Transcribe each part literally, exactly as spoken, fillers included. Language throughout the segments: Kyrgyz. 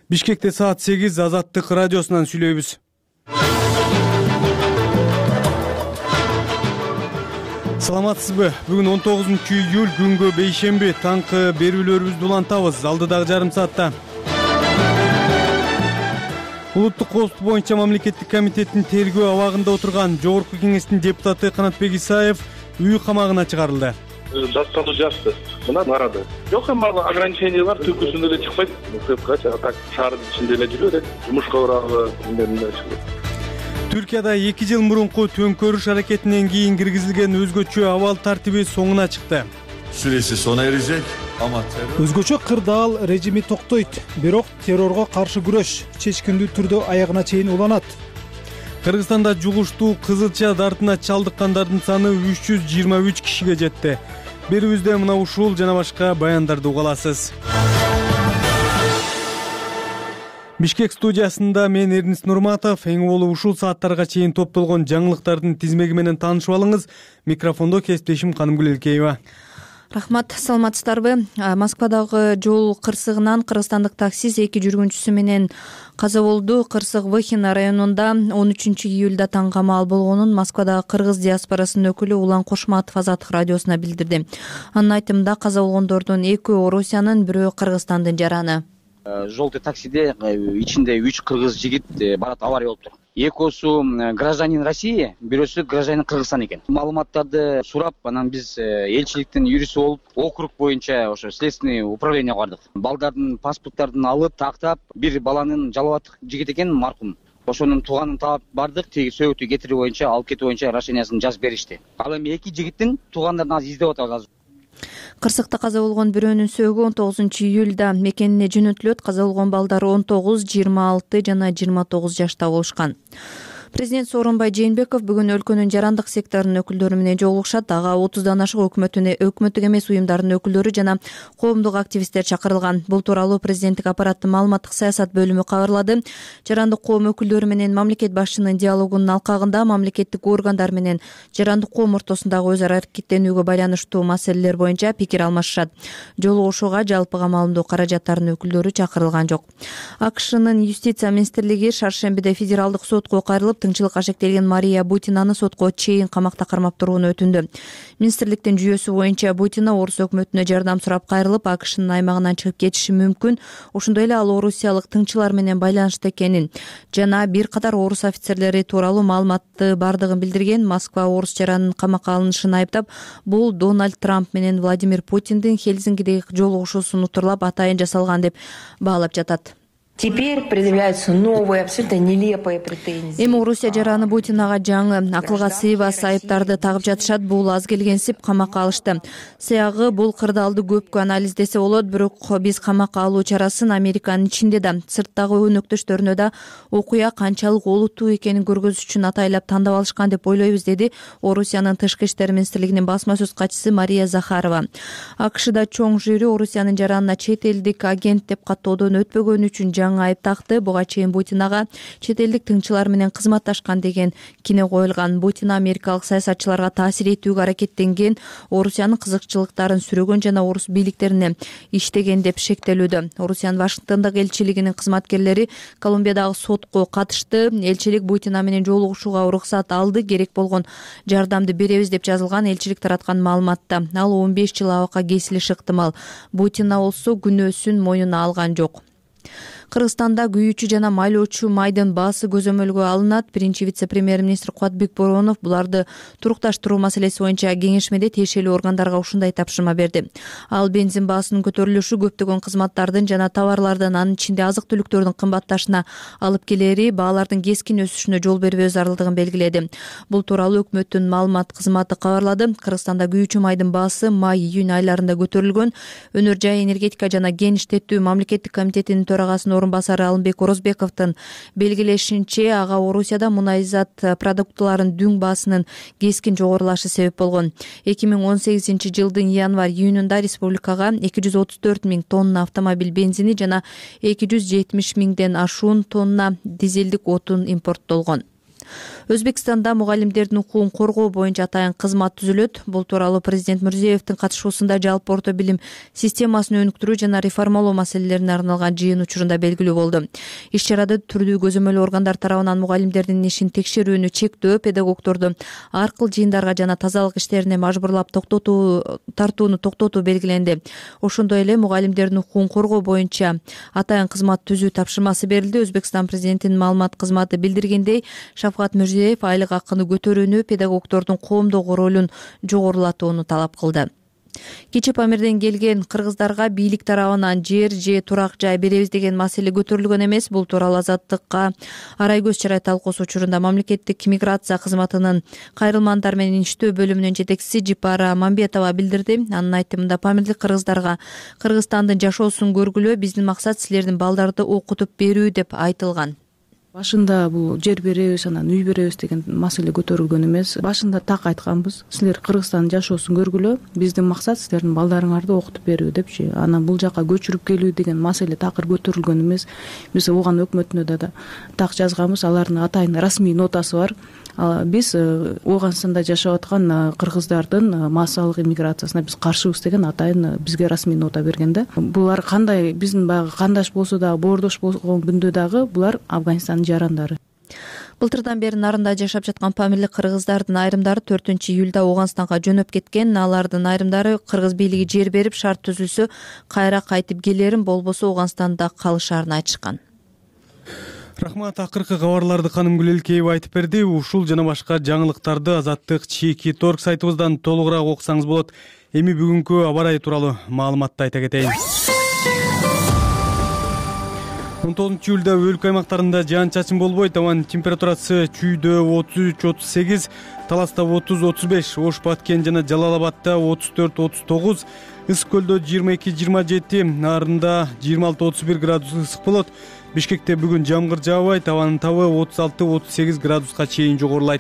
Бишкекте саат сегиз Азаттык радиосунан сүйлөйбүз. Саламатсызбы? Бүгүн он тогузунчу июль күнгө бейшемби таңкы берүүлөрүбүздү улантабыз. Алдыдагы жарым саатта Улуттук коопсуздук боюнча мамлекеттик комитеттин тергөө абагында отурган Жогорку кеңештин депутаты Канатбек Исаев үй камагына чыгарылды. Дастаны жазды. Мындан арады. Жок, эми ограничение бар, түкүсүндө эле чыкпайт. Көпкача так шаардын ичинде эле жүрөт. Жумушка барабы, эмне Түркияда эки жыл мурунку төңкөрүш аракетинен кийин киргизилген өзгөчө абал тартиби соңуна чыкты. Süresi sona erecek ama terör... Өзгөчө кырдаал режими токтойт, бирок террорго каршы күрөш чечкиндүү түрдө аягына чейин уланат. Кыргызстанда жугуштуу кызылча дартына чалдыккандардын саны үч жүз жыйырма үч кишиге жетти. Берүүбүздө мына ушул жана башка баяндарды уга аласыз. Бишкек студиясында мен Эрнис Нурматов. Эң болуу ушул сааттарга чейин топтолгон жаңылыктардын тизмеги менен таанышып алыңыз. Микрофондо кесиптешим Канымгүл Элкеева. Рахмат, саламатсыздарбы? Москвадагы жол кырсыгынан кыргызстандык таксист эки жүргүнчүсү менен каза болду. Кырсык Выхино районунда он үчүнчү июлда таң камал болгонун Москвадагы кыргыз диаспорасынын өкүлү Улан Кошматов Азаттык радиосуна билдирди. Анын айтымында каза болгондордун экөө Орусиянын, бирөө Кыргызстандын жараны. Желтый таксиде ичинде үч кыргыз жигит барат, авария болуптур. Экөөсү гражданин России, бирөөсү гражданин Кыргызстан экен. Маалыматтарды сурап, анан биз элчиликтин юристи болуп, округ боюнча ошо следственный управление бардык. Балдардын паспорттарын алып, тактап, бир баланын жалабаттык жигит экен маркум. Ошонун тууганын таап бардык, теги сөөгүтү кетирүү боюнча, алып кетүү боюнча решениясын жазып беришти. Ал эми эки жигиттин туугандарын азыр издеп атабыз. Кырсыкта каза болгон бирөөнүн сөөгү он тогузунчу июлда мекенине жөнөтүлөт. Каза болгон балдар он тогуз, жыйырма алты жана жыйырма тогуз жашта болушкан. Президент Сооронбай Жээнбеков бүгүн өлкөнүн жарандык секторунун өкүлдөрү менен жолугушат. Ага отуздан ашык өкмөтүнө өкмөттүк эмес уюмдардын өкүлдөрү жана коомдук активисттер чакырылган. Бул тууралуу президенттик аппараттын маалыматтык саясат бөлүмү кабарлады. Жарандык коом өкүлдөрү менен мамлекет башчынын диалогунун алкагында мамлекеттик органдар менен жарандык коом ортосундагы өз ара аракеттенүүгө байланыштуу маселелер боюнча пикир алмашышат. Жолугушууга жалпы камалымдуу каражаттардын өкүлдөрү чакырылган жок. АКШнын юстиция министрлиги шаршембиде федералдык сотко кайрылып, тыңчылыкка шектелген Мария Бутинаны сотко чейин камакта кармап турууну өтүндү. Министрликтин жүйөсү боюнча Бутина орус өкмөтүнө жардам сурап кайрылып, АКШнын аймагынан чыгып кетиши мүмкүн. Ошондой эле ал орусиялык тыңчылар менен байланышта экенин жана бир катар орус офицерлери тууралуу маалыматты бардыгын билдирген. Москва орус жаранын камакка алынышын айыптап, бул Дональд Трамп менен Владимир Путиндин Хельсинкидеги жолугушуусун утурлап атайын жасалган деп баалап жатат. Теперь предъявляются новые, абсолютно нелепые претензии. Эми Орусия жараны Путинага жаңы акылга сыйбас айыптарды тагып жатышат. Бул аз келгенсип камакка алышты. Сыягы бул кырдаалды көпкө анализдесе болот, бирок биз камакка алуу чарасын Американын ичинде да, сырттагы өнөктөштөрүнө да окуя канчалык олуттуу экенин көргөзүш үчүн атайлап тандап алышкан деп ойлойбуз, деди Орусиянын тышкы иштер министрлигинин басма сөз катчысы Мария Захарова. АКШда чоң жүйрү Орусиянын жаранына чет элдик агент деп каттоодон өтпөгөнү үчүн жаңы айып такты. Буга чейин Бутинага чет элдик тыңчылар менен кызматташкан деген кине коюлган. Бутина америкалык саясатчыларга таасир этүүгө аракеттенген, Орусиянын кызыкчылыктарын сүрөгөн жана орус бийликтерине иштеген деп шектелүүдө. Орусиянын Вашингтондогу элчилигинин кызматкерлери Колумбиядагы сотко катышты. Элчилик Бутина менен жолугушууга уруксат алды, керек болгон жардамды беребиз деп жазылган элчилик тараткан маалыматта. Ал он беш жыл абакка кесилиши ыктымал. Бутина болсо күнөөсүн мойнуна алган жок. Кыргызстанда күйүүчү жана майлоочу майдын баасы көзөмөлгө алынат. Биринчи вице-премьер-министр Кубатбек Боронов буларды турукташтыруу маселеси боюнча кеңешмеде тиешелүү органдарга ушундай тапшырма берди. Ал бензин баасынын көтөрүлүшү көптөгөн кызматтардын жана товарлардын, анын ичинде азык-түлүктөрдүн кымбатташына алып келери, баалардын кескин өсүшүнө жол бербөө зарылдыгын белгиледи. Бул тууралуу өкмөттүн маалымат кызматы кабарлады. Кыргызстанда күйүүчү майдын баасы май-июнь айларында көтөрүлгөн. Өнөр жай, энергетика жана кен иштетүү мамлекеттик комитетинин төрагасынын орун басары Алымбек Орозбековдун белгилешинче, ага Орусияда мунайзат продуктларын дүң баасынын кескин жогорулашы себеп болгон. эки миң он сегизинчи жылдын январь-июнунда республикага эки жүз отуз төрт миң тонна автомобиль бензини жана эки жүз жетимиш миңден ашуун тонна дизелдик отун импорттолгон. Өзбекстанда мугалимдердин укугун коргоо боюнча атайын кызмат түзүлөт. Бул тууралуу президент Мирзиевдин катышуусунда жалпы орто билим системасын өнүктүрүү жана реформалоо маселелерине арналган жыйын учурунда белгилүү болду. Иш-чарада түрдүү көзөмөл органдар тарабынан мугалимдердин ишин текшерүүнү чектөө, педагогдорду ар кыл жыйындарга жана тазалык иштерине мажбурлап токтотуу тартууну токтотуу белгиленди. Ошондой эле мугалимдердин укугун коргоо боюнча атайын кызмат түзүү тапшырмасы берилди. Өзбекстан президентинин маалымат кызматы билдиргендей, Шавкат Мирзиев айлык акыны көтөрүүнү, педагогдордун коомдогу ролун жогорулатууну талап кылды. Кичи Памирден келген кыргыздарга бийлик тарабынан жер же турак жай беребиз деген маселе көтөрүлгөн эмес. Бул тууралуу Азаттыкка Арайгөз Чарай талкуусу учурунда мамлекеттик миграция кызматынын кайрылмандар менен иштөө бөлүмүнүн жетекчиси Жипара Мамбетова билдирди. Анын айтымында памирлик кыргыздарга Кыргызстандын жашоосун көргүлө, биздин максат силердин балдарды окутуп берүү деп айтылган. Башында бул жер беребиз, анан үй беребиз деген маселе көтөрүлгөн эмес. Башында так айтканбыз. Силер Кыргызстандын жашоосун көргүлө, биздин максат силердин балдарыңарды окутуп берүү депчи. Анан бул жака көчүрүп келүү деген маселе такыр көтөрүлгөн эмес. Биз ооган өкмөтүнө да так жазганбыз. Алардын атайын расмий нотасы бар. Биз Ооганстанда жашап аткан кыргыздардын массалык иммиграциясына биз каршыбыз деген атайын бизге расмий нота берген да. Булар кандай биздин баягы кандаш болсо дагы, боордош болгон күндө дагы булар Афганистандын жарандары. Былтырдан бери нарында жашап жаткан памирлик кыргыздардын айрымдары төртүнчү июлда Ооганстанга жөнөп кеткен. Алардын айрымдары кыргыз бийлиги жер берип, шарт түзүлсө кайра кайтып келерин, болбосо Ооганстанда калышарын айтышкан. Рахмат, акыркы кабарларды Канымгүл Элкеева айтып берди. Ушул жана башка жаңылыктарды Азаттык чеки торг сайтыбыздан толугураак окусаңыз болот. Эми бүгүнкү аба ырайы тууралуу маалыматты айта кетейин. он тогузунчу июлда өлкө аймактарында жаан чачын болбойт. Абанын температурасы Чүйдө отуз үч отуз сегиз, Таласта отуз отуз беш, Ош Баткен жана Жалал Абадта отуз төрт отуз тогуз, Ысык көлдө жыйырма эки жыйырма жети, Нарында жыйырма алты отуз бир градус ысык болот. Бишкекте бүгүн жамгыр жаабайт, абанын табы отуз алты отуз сегиз градуска чейин жогорулайт.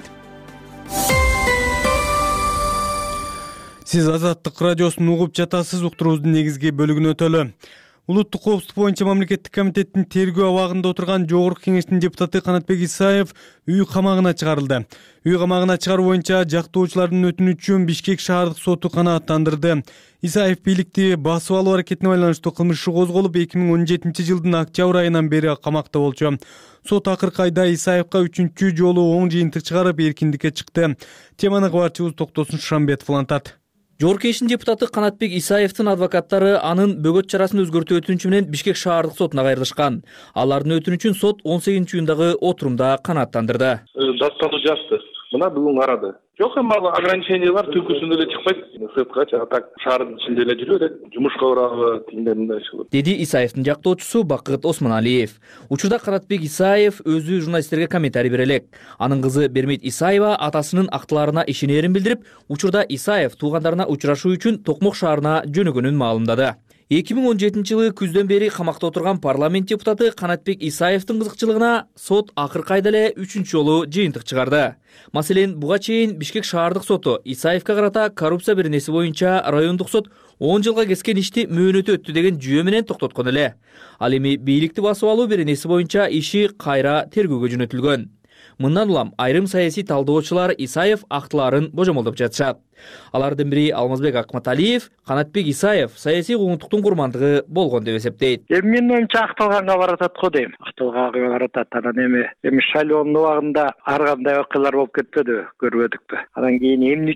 Сиз Азаттык радиосун угуп жатасыз. Уктуруубуздун негизги бөлүгүнө өтөлү. Улуттук коопсуздук боюнча мамлекеттик комитеттин тергөө абагында отурган Жогорку Кеңештин депутаты Канатбек Исаев үй камагына чыгарылды. Үй камагына чыгаруу боюнча жактоочулардын өтүнүчүн Бишкек шаардык соту канааттандырды. Исаев бийликти басып алуу аракетине байланыштуу кылмыш иши козголуп, эки миң он жетинчи жылдын октябрь айынан бери камакта болчу. Сот акыркы айда Исаевка үчүнчү жолу оң жыйынтык чыгарып, эркиндикке чыкты. Теманы кабарчыбыз Токтосун Шамбетов улантат. Жогорку Кеңештин депутаты Канатбек Исаевдин адвокаттары анын бөгөт чарасын өзгөртүү өтүнүчү менен Бишкек шаардык сотуна кайрылышкан. Алардын өтүнүчүн сот он сегизинчи июндагы отурумда канааттандырды. Даттануу жазды. Мына бүгүн карады. Жок, эми ал ограничениялар түнкүсүндө эле чыкпайт. Сыткача так шаардын ичинде эле жүрөт. Жумушка барабы, тиңдеринде чыгып. Деди Исаевдин жактоочусу Бакыт Осмоналиев. Учурда Канатбек Исаев өзү журналисттерге комментарий бере элек. Анын кызы Бермейт Исаева атасынын актыларына ишенерин билдирип, учурда Исаев туугандарына учурашуу үчүн Токмок шаарына жөнөгөнүн маалымдады. эки миң он жетинчи жылы күздөн бери камакта отурган парламент депутаты Канатбек Исаевдин кызыкчылыгына сот акыркы айда эле үчүнчү жолу жыйынтык чыгарды. Маселен, буга чейин Бишкек шаардык соту Исаевке карата коррупция беренеси боюнча райондук сот он жылга кескен ишти мөөнөтү өттү деген жүйө менен токтоткон эле. Ал эми бийликти басып алуу беренеси боюнча иши кайра тергөөгө жөнөтүлгөн. Мындан улам айрым саясий талдоочулар Исаев актыларын божомолдоп жатышат. Алардын бири Алмазбек Акматалиев Канатбек Исаев саясий куугунтуктун курмандыгы болгон деп эсептейт. Эми менин оюмча акталганга баратат го дейм. Акталганга баратат. Анан эми эми шайлоонун убагында ар кандай окуялар болуп кетпеди, көрбөдүкпү. Анан кийин эмне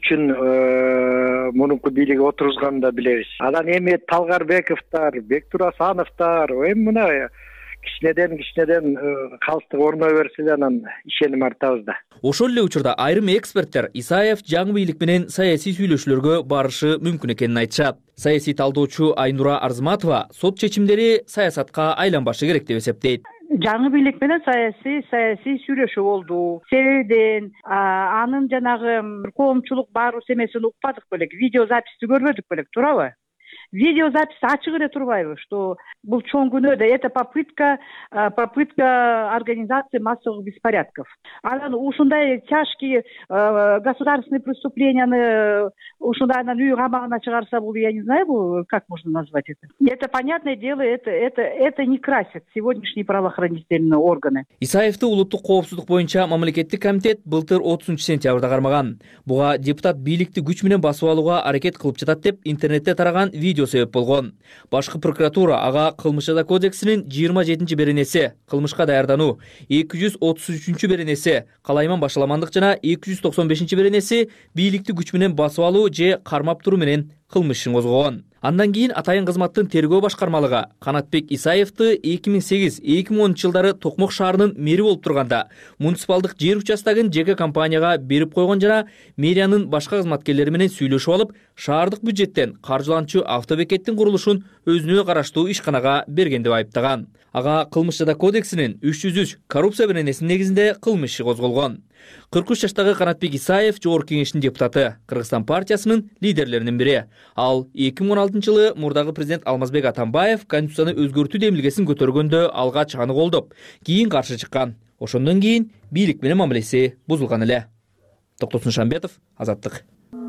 үчүн мурунку бийлиги отургузганын да билебиз. Анан эми Талгарбековдор, Бектурасановдор, эми мына кичинеден кичинеден калыстык орной берсе эле анан ишеним артабыз да. Ошол эле учурда айрым эксперттер Исаев жаңы бийлик менен саясий сүйлөшүүлөргө барышы мүмкүн экенин айтышат. Саясий талдоочу Айнура Арзматова сот чечимдери саясатка айланбашы керек деп эсептейт. Жаңы бийлик менен саясий саясий сүйлөшүү болду. Себебинен анын жанагы коомчулук баруу семесин укпадык белек, видео записти көрбөдүк белек, туурабы? видеозапись ачык эле турбайбы, что бул чоң күнөө да это попытка попытка организации массовых беспорядков. Анан ушундай тяжкие государственные преступленияны ушундай анан үй камагына чыгарса, бул я не знаю, бул как можно назвать это. Это понятное дело, это это это не красит сегодняшние правоохранительные органы. Исаевди улуттук коопсуздук боюнча мамлекеттик комитет былтыр отузунчу сентябрда кармаган. Буга депутат бийликти күч менен басып алууга аракет кылып жатат деп интернетте тараган видео себеп болгон. Башкы прокуратура ага кылмыш жаза кодексинин жыйырма жетинчи беренеси кылмышка даярдануу, эки жүз отуз үчүнчү беренеси калайман башаламандык жана эки жүз токсон бешинчи беренеси бийликти күч менен басып алуу же кармап туруу менен кылмыш ишин козгогон. Андан кийин атайын кызматтын тергөө башкармалыгы Канатбек Исаевди эки миң сегиз эки миң онунчу жылдары Токмок шаарынын мэри болуп турганда муниципалдык жер участогун жеке компанияга берип койгон жана мэриянын башка кызматкерлери менен сүйлөшүп алып, шаардык бюджеттен каржыланчу автобекеттин курулушун өзүнө караштуу ишканага берген деп айыптаган. Ага кылмыш жаза кодексинин үч жүз үч коррупция беренесинин негизинде кылмыш иши козголгон. кырк үч жаштагы Канатбек Исаев Жогорку Кеңештин депутаты, Кыргызстан партиясынын лидерлеринин бири. Ал эки миң он алтынчы жылы мурдагы президент Алмазбек Атамбаев конституцияны өзгөртүү демилгесин көтөргөндө алгач аны колдоп, кийин каршы чыккан. Ошондон кийин бийлик менен мамилеси бузулган эле. Токтосун Шамбетов, Азаттык.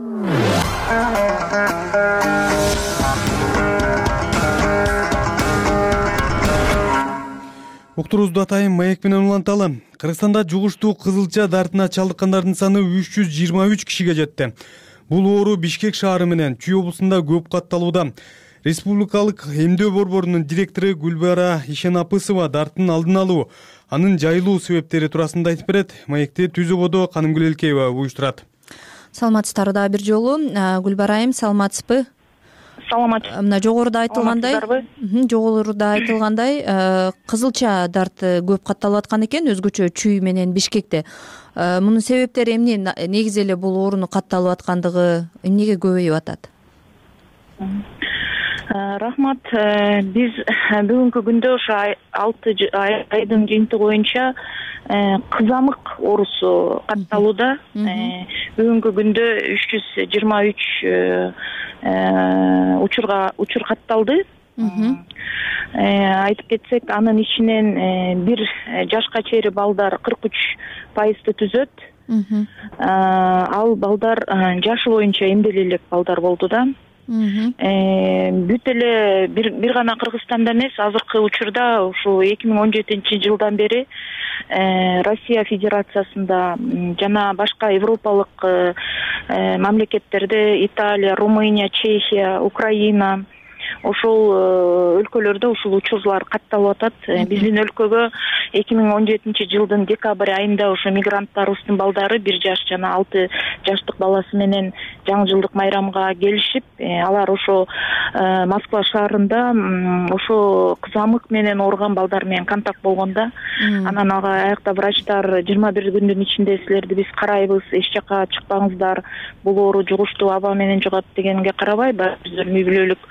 Уктуруубузду атайын маек менен уланталы. Кыргызстанда жугуштуу кызылча дартына чалдыккандардын саны үч жүз жыйырма үч кишиге жетти. Бул оору Бишкек шаары менен Чүй облусунда көп катталууда. Республикалык эмдөө борборунун директору Гүлбара Ишенапысова дарттын алдын алуу, анын жайылуу себептери туурасында айтып берет. Маекти Түзүбодо Канымгүл Элкеева уюштурат. Саламатсыздарбы дагы бир жолу. Гүлбара айым, саламатсызбы? Саламатсызбы. Мына жогоруда айтылгандай, жогоруда айтылгандай, кызылча дарты көп катталып аткан экен, өзгөчө Чүй менен Бишкекте. Мунун себептери эмне? Негизи эле бул оорунун катталып аткандыгы эмнеге көбөйүп атат? Рахмат. Биз бүгүнкү күндө ошо алты айдын жыйынтыгы боюнча кызамык оорусу катталууда. Бүгүнкү күндө үч жүз жыйырма үч учурга учур катталды. Айтып кетсек, анын ичинен бир жашка чейин балдар кырк үч пайызды түзөт. Ал балдар жашы боюнча эмделе элек балдар болду да. Бүт эле бир гана Кыргызстанда эмес, азыркы учурда ушу эки миң он жетинчи жылдан бери Россия Федерациясында жана башка европалык мамлекеттерде Италия, Румыния, Чехия, Украина ошол өлкөлөрдө ушул учурлар катталып атат. Биздин өлкөгө эки миң он жетинчи жылдын декабрь айында ошо мигранттарыбыздын балдары бир жаш жана алты жаштык баласы менен жаңы жылдык майрамга келишип, алар ошо Москва шаарында ошо кызамык менен ооруган балдар менен контакт болгонда, анан ага аякта врачтар жыйырма бир күндүн ичинде силерди биз карайбыз, эч жака чыкпаңыздар, бул оору жугуштуу аба менен жугат дегенге карабай, биздер үй бүлөлүк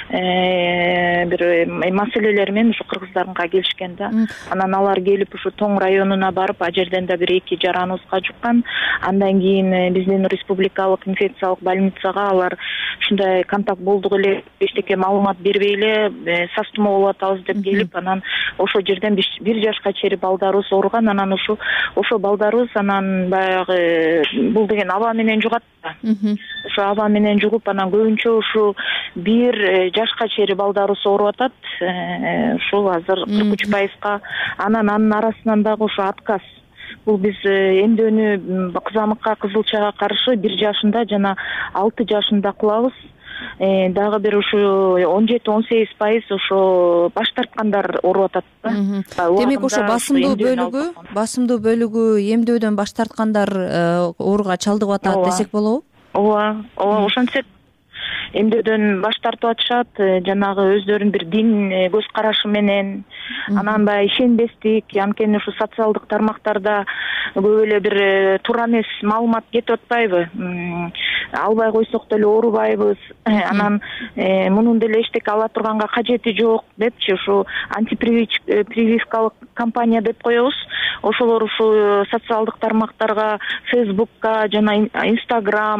бир маселелер менен ушу кыргыздарга келишкен да. Анан алар келип ушу Тоң районуна барып, а жерден да бир эки жараныбызга жуккан. Андан кийин биздин республикалык инфекциялык больницага алар ушундай контакт болдук эле, эчтеке маалымат бербей эле састыма болуп атабыз деп келип, анан ошо жерден бир жашка чейин балдарыбыз ооруган. Анан ошо ошо балдарыбыз анан баягы бул деген аба менен жугат да. Ошо аба менен жугуп, анан көбүнчө ушу бир жашка чейин балдарыбыз ооруп атат. Ушул азыр кырк үч пайызга. Анан анын арасынан дагы ошо отказ. Бул биз эмдөөнү кызамыкка, кызылчага каршы бир жашында жана алты жашында кылабыз. Дагы бир ушу он жети он сегиз пайыз ошо баш тарткандар ооруп атат да. Демек ошо басымдуу бөлүгү, басымдуу бөлүгү эмдөөдөн баш тарткандар ооруга чалдыгып атат десек болобу? Ооба, ооба, ошентсек эмдөөдөн баш тартып атышат, жанагы өздөрүнүн бир дин көз карашы менен, анан баягы ишенбестик, анткени ушу социалдык тармактарда көп эле бир туура эмес маалымат кетип атпайбы? Албай койсок деле оорубайбыз, анан мунун деле эчтеке ала турганга кажети жок депчи, ушу антипрививкалык компания деп коебуз. Ошолор ушу социалдык тармактарга, Фейсбукка жана Инстаграм,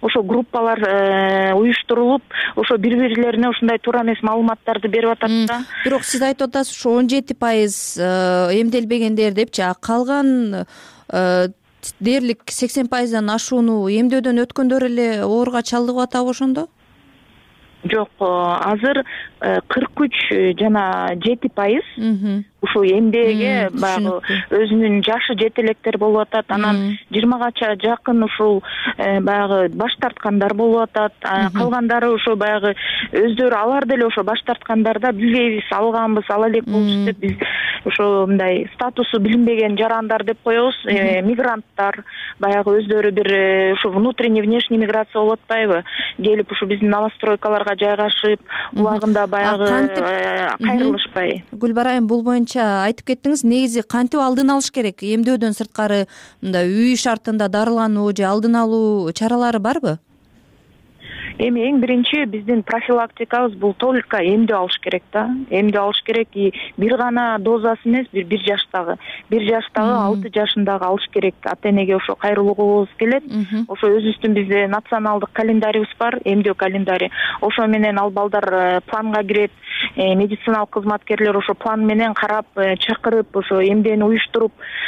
ошо группалар уюштурулуп ошо бири бирлерине ушундай туура эмес маалыматтарды берип атат да. Бирок сиз айтып атасыз ушу он жети пайыз эмделбегендер депчи, а калган дээрлик сексен пайыздан ашууну эмдөөдөн өткөндөр эле ооруга чалдыгып атабы ошондо? Жок, азыр кырк үч жана жети пайыз ушул эмдээге баягы өзүнүн жашы жете электер болуп атат. Анан жыйырмагача жакын ушул баягы баш тарткандар болуп атат. Калгандары ошо баягы өздөрү алар деле ошо баш тарткандарда билбейбиз, алганбыз, ала элек болчу деп биз ошо мындай статусу билинбеген жарандар деп коебуз. Мигранттар баягы өздөрү бир ушу внутренний внешний миграция болуп атпайбы? Келип ушу биздин новостройкаларга жайгашып, убагында баягы кайрылышпай. Гүлбарайым, бул боюнча айтып кеттиңиз, негизи кантип алдын алыш керек? Эмдөөдөн сырткары мындай үй шартында дарылануу же алдын алуу чаралары барбы? Эми эң биринчи биздин профилактикабыз бул только эмдөө алыш керек да. Эмдөө алыш керек. Бир гана дозасы эмес, бир бир жаштагы, бир жаштагы, алты жашындагы алыш керек. Ата энеге ошо кайрылуугубуз келет. Ошо өзүбүздүн бизде националдык календарибиз бар, эмдөө календари. Ошо менен ал балдар планга кирет. Медициналык кызматкерлер ошо план менен карап, чакырып, ошо эмдөөнү уюштуруп,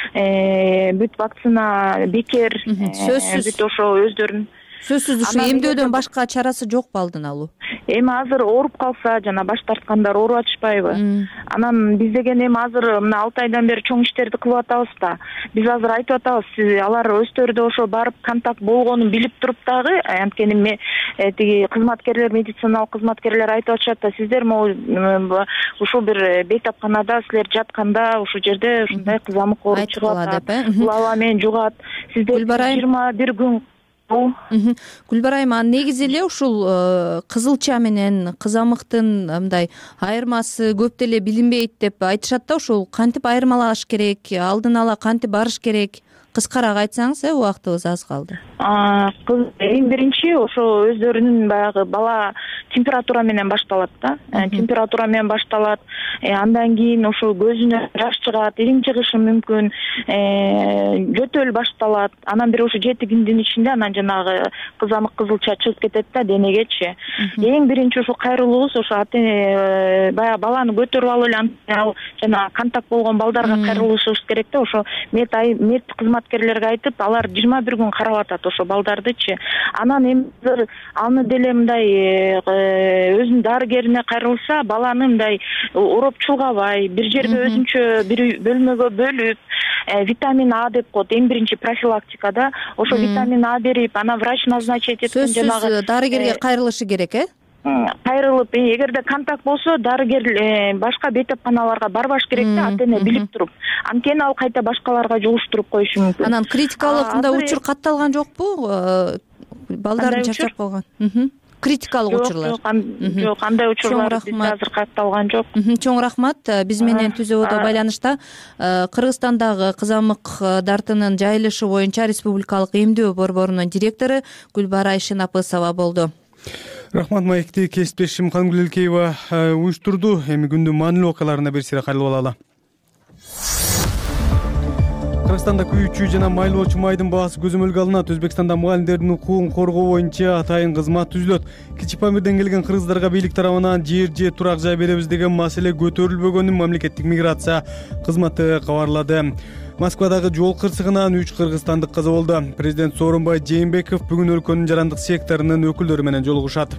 бүт вакцина бекер, бүт ошо өздөрүн сөзсүз ушу эмдөөдөн башка чарасы жокпу алдын алуу? Эми азыр ооруп калса, жана баш тарткандар ооруп атышпайбы? Анан биз деген эми азыр мына алты айдан бери чоң иштерди кылып атабыз да. Биз азыр айтып атабыз, алар өздөрү ошо барып контакт болгонун билип туруп дагы, анткени тиги кызматкерлер, медициналык кызматкерлер айтып атышат да, сиздер могу ушул бир бейтапканада силер жатканда ушул жерде ушундай кызамык ооруп чыгып атат, лава менен жугат. Сиздер жыйырма бир күн Гүлбарайым, негизи эле ушул кызылча менен кызамыктын мындай айырмасы көп деле билинбейт деп айтышат да, ушул кантип айырмалаш керек, алдын ала кантип барыш керек? Кыскараак айтсаңыз, э, убактыбыз аз калды. Эң биринчи ошо өздөрүнүн баягы бала температура менен башталат да. Температура менен башталат. Андан кийин ошо көзүнө жаш чыгат, ириң чыгышы мүмкүн, жөтөл башталат. Анан бир ошо жети күндүн ичинде анан жанагы кызамык кызылча чыгып кетет да денегечи. Эң биринчи ошо кайрылуубуз ошо ата эне баягы баланы көтөрүп алып эле ал жана контакт болгон балдарга кайрылышыбыз керек да. Ошо мед мед кызматкерлерге айтып, алар жыйырма бир күн карап атат ошо балдардычы. Анан эми аны деле мындай өзүнүн дарыгерине кайрылса, баланы мындай ороп чулгабай, бир жерге өзүнчө бир бөлмөгө бөлүп, витамин А деп коет, эң биринчи профилактикада ошо витамин А берип, анан врач назначить эткен жанагы. Сөзсүз дарыгерге кайрылышы керек, э? Кайрылып, эгерде контакт болсо, дарыгер башка бейтапканаларга барбаш керек да, ата эне билип туруп. Анткени ал кайта башкаларга жугуштуруп коюшу мүмкүн. Анан критикалык мындай учур катталган жокпу? Балдардын чарчап калган. Критикалык учурлар. Жок, андай учурлар бизде азыр катталган жок. Чоң рахмат. Биз менен түзөбөдө байланышта Кыргызстандагы кызамык дартынын жайылышы боюнча Республикалык эмдөө борборунун директору Гүлбарай Шынапысова болду. Рахмат, маекти кесиптешим Кангүл Элкеева уюштурду. Эми күндүн маанилүү окуяларына бир сыйра кайрылып алалы. Кыргызстанда күйүүчү жана майлоочу майдын баасы көзөмөлгө алынат. Өзбекстанда мугалимдердин укугун коргоо боюнча атайын кызмат түзүлөт. Кичи Памирден келген кыргыздарга бийлик тарабынан жер же турак жай беребиз деген маселе көтөрүлбөгөнүн мамлекеттик миграция кызматы кабарлады. Москвадагы жол кырсыгынан үч кыргызстандык каза болду. Президент Сооронбай Жээнбеков бүгүн өлкөнүн жарандык секторунун өкүлдөрү менен жолугушат.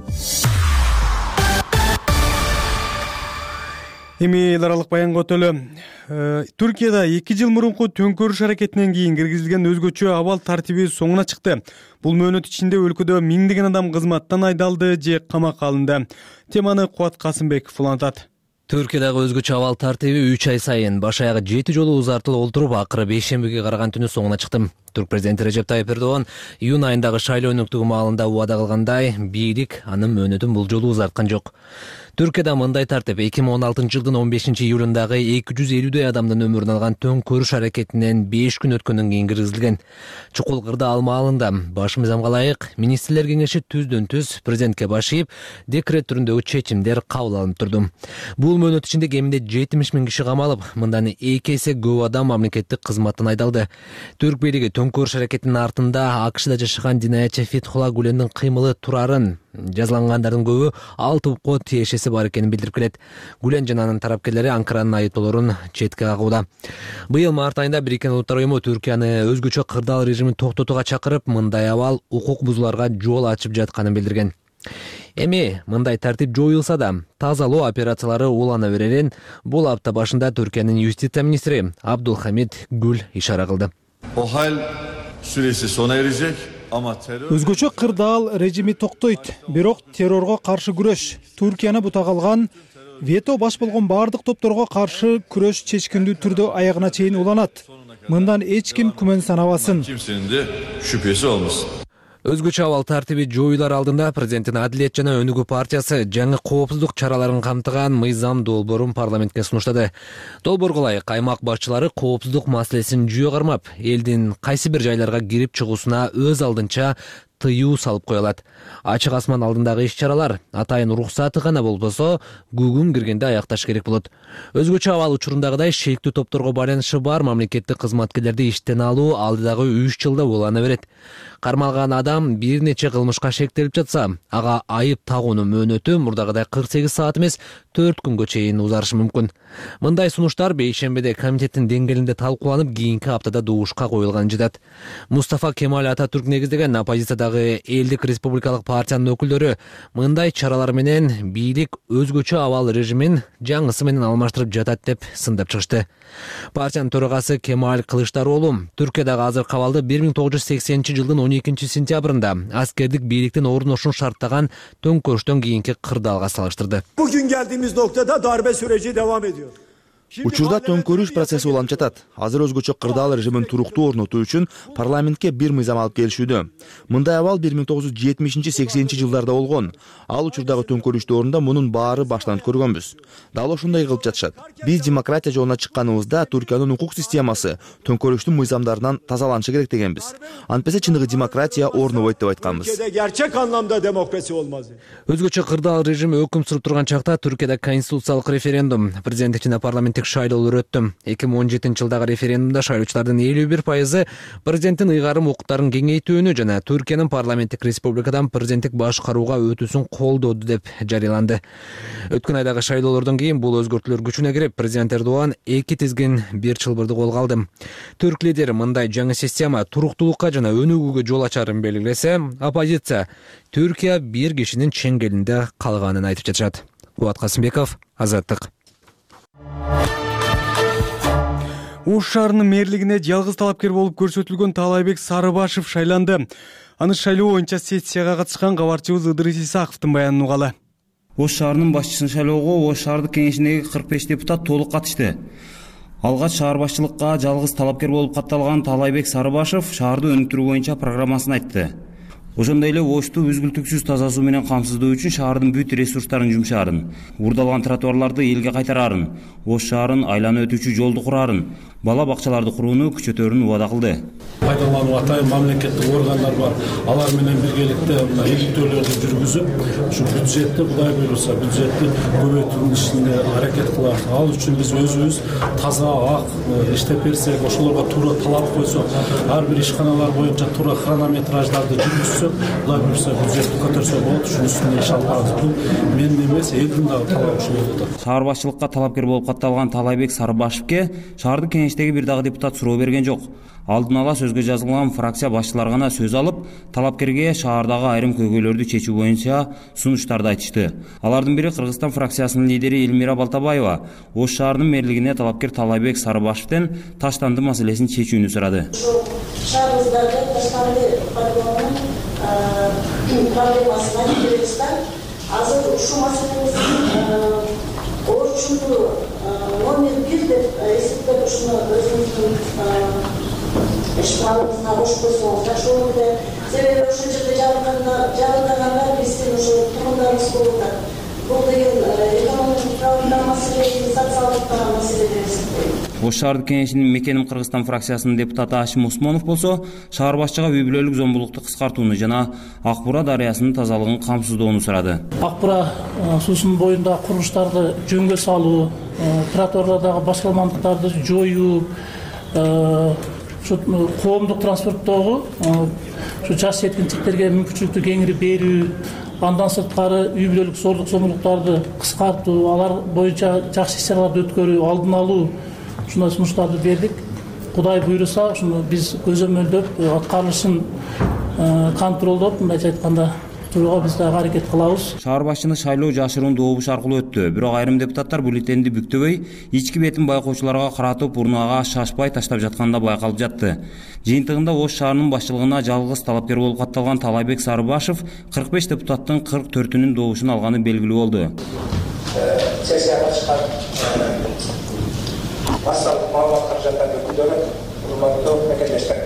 Эми эл аралык баянга өтөлү. Түркияда эки жыл мурунку төңкөрүш аракетинен кийин киргизилген өзгөчө абал тартиби соңуна чыкты. Бул мөөнөт ичинде өлкөдө миңдеген адам кызматтан айдалды же камакка алынды. Теманы Кубат Касымбеков улантат. Түркиядагы өзгөчө абал тартиби үч ай сайын баш аягы жети жолу узартылып олтуруп, акыры бейшембиге караган түнү соңуна чыкты. Түрк президенти Режеп Тайып Эрдоган июнь айындагы шайлоо өнөктүгү маалында убада кылгандай, бийлик анын мөөнөтүн бул жолу узарткан жок. Түркияда мындай тартип эки миң он алтынчы жылдын он бешинчи июлундагы эки жүз элүүдөй адамдын өмүрүн алган төңкөрүш аракетинен беш күн өткөндөн кийин киргизилген. Чукул Кырдаал маалында баш мыйзамга ылайык министрлер кеңеши түздөн түз президентке баш ийип, декрет түрүндөгү чечимдер кабыл алынып турду. Бул мөөнөт ичинде кеминде жетимиш миң киши камалып, мындан эки эсе көп адам мамлекеттик кызматтан айдалды. Түрк бийлиги төңкөрүш аракетинин артында АКШда жашаган динаятчы Фетхулла Гулендин кыймылы турарын, жазалангандардын көбү ал топко тиешеси бар экенин билдирип келет. Гулен жана анын тарапкерлери Анкаранын айыптоолорун четке кагууда. Быйыл март айында Бириккен Улуттар уюму Түркияны өзгөчө кырдаал режимин токтотууга чакырып, мындай абал укук бузууларга жол ачып жатканын билдирген. Эми мындай тартип жоюлса да, тазалоо операциялары улана берерин бул апта башында Түркиянын юстиция министри Абдулхамид Гүл ишара кылды. O hal süresi sona erecek. Өзгөчө кырдаал режими токтойт, бирок террорго каршы күрөш, Түркияны бута калган вето баш болгон бардык топторго каршы күрөш чечкиндүү түрдө аягына чейин уланат. Мындан эч ким күмөн санабасын. Kimsenin de şüphesi olmasın. Өзгөчө абал тартиби жоюлар алдында президенттин Адилет жана Өнүгүү партиясы жаңы коопсуздук чараларын камтыган мыйзам долбоорун парламентке сунуштады. Долбоорго ылайык аймак башчылары коопсуздук маселесин жүйө кармап, элдин кайсы бир жайларга кирип чыгуусуна өз алдынча тыюу салып кое алат. Ачык асман алдындагы иш-чаралар атайын уруксаты гана болбосо, күгүн киргенде аякташ керек болот. Өзгөчө абал учурундагыдай шектүү топторго байланышы бар мамлекеттик кызматкерлерди иштен алуу алдыдагы үч жылда улана берет. Кармалган адам бир нече кылмышка шектелип жатса, ага айып тагуунун мөөнөтү мурдагыдай кырк сегиз саат эмес төрт күнгө чейин узарышы мүмкүн. Мындай сунуштар бейшембиде комитеттин деңгээлинде талкууланып, кийинки аптада дуушка коюлган жатат. Мустафа Кемаль Ататүрк негиздеген оппозициядагы Элдик республикалык партиянын өкүлдөрү мындай чаралар менен бийлик өзгөчө абал режимин жаңысы менен алмаштырып жатат деп сындап чыгышты. Партиянын төрагасы Кемаль Кылычдароğlu Түркиядагы азыркы абалды бир миң тогуз жүз сексенинчи жылдын он экинчи сентябрында аскердик бийликтин орношун шарттаган төңкөрүштөн кийинки кырдаалга салыштырды. Bugün geldiğimiz noktada darbe süreci devam ediyor. Учурда төңкөрүш процесси уланып жатат. Азыр өзгөчө кырдаал режимин туруктуу орнотуу үчүн парламентке бир мыйзам алып келишүүдө. Мындай абал бир миң тогуз жүз жетимишинчи сексенинчи жылдарда болгон. Ал учурдагы төңкөрүштү орунда мунун баары баштанып көргөнбүз. Дал ошондой кылып жатышат. Биз демократия жолуна чыкканыбызда Түркиянын укук системасы төңкөрүштүн мыйзамдарынан тазаланышы керек дегенбиз. Антпесе чыныгы демократия орнобойт деп айтканбыз. Gerçek anlamda demokrasi olmaz. Өзгөчө кырдаал режими өкүм сүрүп турган чакта Түркияда конституциялык референдум, президенттик жана парламенттик шайлоолор өттү. эки миң он жетинчи жылдагы референдумда шайлоочулардын элүү бир пайызы президенттин ыйгарым укуктарын кеңейтүүнү жана Түркиянын парламенттик республикадан президенттик башкарууга өтүүсүн колдоду деп жарыяланды. Өткөн айдагы шайлоолордон кийин бул өзгөртүүлөр күчүнө кирип, президент Эрдоган эки тизгин бир чылбырды колго алды. Түрк лидери мындай жаңы система туруктуулукка жана өнүгүүгө жол ачарын белгилесе, оппозиция Түркия бир кишинин чеңгелинде калганын айтып жатышат. Кубат Касымбеков, Азаттык. Ош шаарынын мэрлигине жалгыз талапкер болуп көрсөтүлгөн Таалайбек Сарыбашев шайланды. Аны шайлоо боюнча сессияга катышкан кабарчыбыз Ыдырыс Исаковдун баянын угалы. Ош шаарынын башчысын шайлоого Ош шаардык кеңешиндеги кырк беш депутат толук катышты. Алгач шаар башчылыкка жалгыз талапкер болуп катталган Таалайбек Сарыбашев шаарды өнүктүрүү боюнча программасын айтты. Ошондой эле Ошту үзгүлтүксүз таза суу менен камсыздоо үчүн шаардын бүт ресурстарын жумшаарын, урдалган тротуарларды элге кайтарарын, Ош шаарын айлана өтүүчү жолду курарын, бала бакчаларды курууну күчөтөрүн убада кылды. Пайдалануу атайын мамлекеттик органдар бар. Алар менен биргеликте иликтөөлөрдү жүргүзүп, ушу бюджетти Кудай буйруса, бюджетти көбөйтүүнүн ишине аракет кылабыз. Ал үчүн биз өзүбүз таза ак иштеп берсек, ошолорго туура талап койсок, ар бир ишканалар боюнча туура хронометраждарды жүргүзсөк, Кудай буйруса бюджетти көтөрсө болот. Ушунун үстүнө иш алып барабыз. Бул менин эмес, элдин дагы талабы ушул болуп атат. Шаар башчылыкка талапкер болуп катталган Таалайбек Сарыбашевке шаардык кеңештеги бир дагы депутат суроо берген жок. Алдын ала сөзгө жазылган фракция башчылары гана сөз алып, талапкерге шаардагы айрым көйгөйлөрдү чечүү боюнча сунуштарды айтышты. Алардын бири Кыргызстан фракциясынын лидери Элмира Балтабаева Ош шаарынын мэрлигине талапкер Таалайбек Сарыбашевден таштанды маселесин чечүүнү сурады. Шаарыбыздагы таштанды проблемасына Кыргызстан азыр ушул маселенин орчундуу номер бир деп эсептеп ушуну өзүңүздүн ишмалыңызга кошуп койсоңуз жакшы болот эле. Себеби ошол жерде жабыркагандар биздин ошо тургундарыбыз болуп атат. бул деген экономикалык да маселе, социалдык да маселе деп эсептейм. Ош шаардык кеңешинин Мекеним Кыргызстан фракциясынын депутаты Ашим Усмонов болсо шаар башчыга үй бүлөлүк зомбулукту кыскартууну жана Ак Бура дарыясынын тазалыгын камсыздоону сурады. Ак Бура суусунун боюндагы курулуштарды жөнгө салуу, тротуарлардагы баскалмандыктарды жоюу, коомдук транспорттогу жаш жеткинчектерге мүмкүнчүлүктү кеңири берүү, андан сырткары үй бүлөлүк зордук зомбулуктарды кыскартуу, алар боюнча жакшы иш-чараларды өткөрүү, алдын алуу ушундай сунуштарды бердик. Кудай буйруса, ушуну биз көзөмөлдөп, аткарылышын контролдоп, мындайча айтканда турууга биз дагы аракет кылабыз. Шаар башчыны шайлоо жашыруун добуш аркылуу өттү. Бирок айрым депутаттар бюллетенди бүктөбөй, ички бетин байкоочуларга каратып, урнага шашпай таштап жатканда байкалып жатты. Жыйынтыгында Ош шаарынын башчылыгына жалгыз талапкер болуп катталган Талайбек Сарыбашев кырк беш депутаттын кырк төртүнүн добушун алганы белгилүү болду. Сессияга чыккан массалык маалымат каражаттарын өкүлдөрү, урматтуу мекендештер.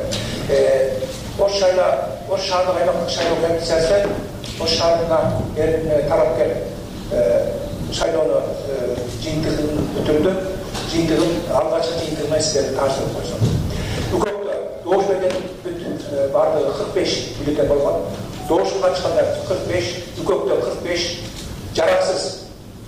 Ош шайлоо, Ош шаардык аймактык шайлоо комиссиясы Ош шаарына талапкер шайлоону жыйынтыгын өтүрдү. Жыйынтыгын алгачкы жыйынтыгына сиздерге тапшырып койсун. Үкөктө добуш менен бүт бардыгы кырк беш бюллетен болгон. Добушка катышкандар кырк беш, үкөктө кырк беш, жараксыз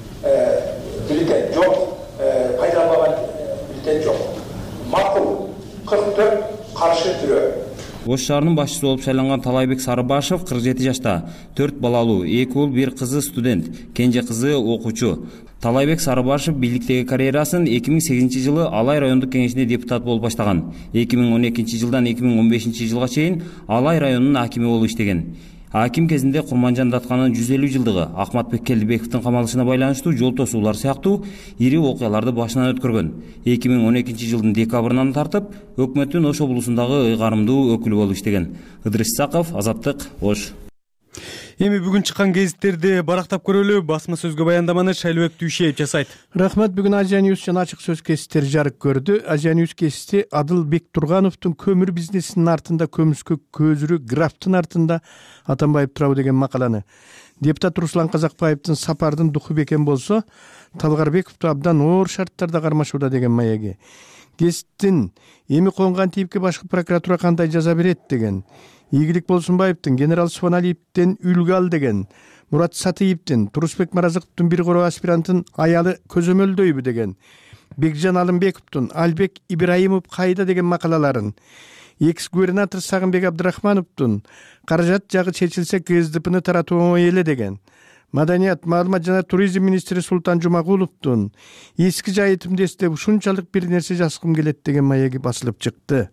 бюллетен жок, пайдаланбаган бюллетен жок. Макул кырк төрт, каршы бирөө. Ош шаарынын башчысы болуп шайланган Талайбек Сарыбашев кырк жети жашта, төрт балалуу, эки уул, бир кызы студент, кенже кызы окуучу. Талайбек Сарыбашев бийликтеги карьерасын эки миң сегизинчи жылы Алай райондук кеңешинде депутат болуп баштаган. эки миң он экинчи жылдан эки миң он бешинчи жылга чейин Алай районунун акими болуп иштеген. Аким кезинде Курманжан Датканын жүз элүү жылдыгы, Акматбек Келдибековдун камалышына байланыштуу жол тосуулар сыяктуу ири окуяларды башынан өткөргөн. эки миң он экинчи жылдын декабрынан тартып, өкмөттүн Ош облусундагы ыйгарымдуу өкүлү болуп иштеген. Ыдырыс Исаков, Азаттык, Ош. Эми бүгүн чыккан гезиттерди барактап көрөлү. Басма сөзгө баяндаманы Шайлообек Түйшеев жасайт. Рахмат. Бүгүн Азия Ньюс жана ачык сөз кеситтери жарык көрдү. Азия Ньюс кесити Адылбек Тургановдун көмүр бизнесинин артында көмүскө көзүрү графтын артында Атамбаев турабы деген макаланы, депутат Руслан Казакбаевдин сапардын духу бекен болсо, Талгарбековду абдан оор шарттарда кармашууда деген маяги. Кеситтин эми конгон тийипке башкы прокуратура кандай жаза берет деген, Ийгилик Болсунбаевдин генерал Субаналиевден үлгү ал деген, Мурат Сатыевдин Турусбек Маразыковдун бир короо аспирантын аялы көзөмөлдөйбү деген, Бекжан Алымбековдун Албек Ибраимов кайда деген макалаларын, экс-губернатор Сагынбек Абдрахмановдун каражат жагы чечилсе КСДПны таратуу оңой эле деген, Маданият, маалымат жана туризм министри Султан Жумагуловдун эски жайытымды эстеп ушунчалык бир нерсе жазгым келет деген маяги басылып чыкты.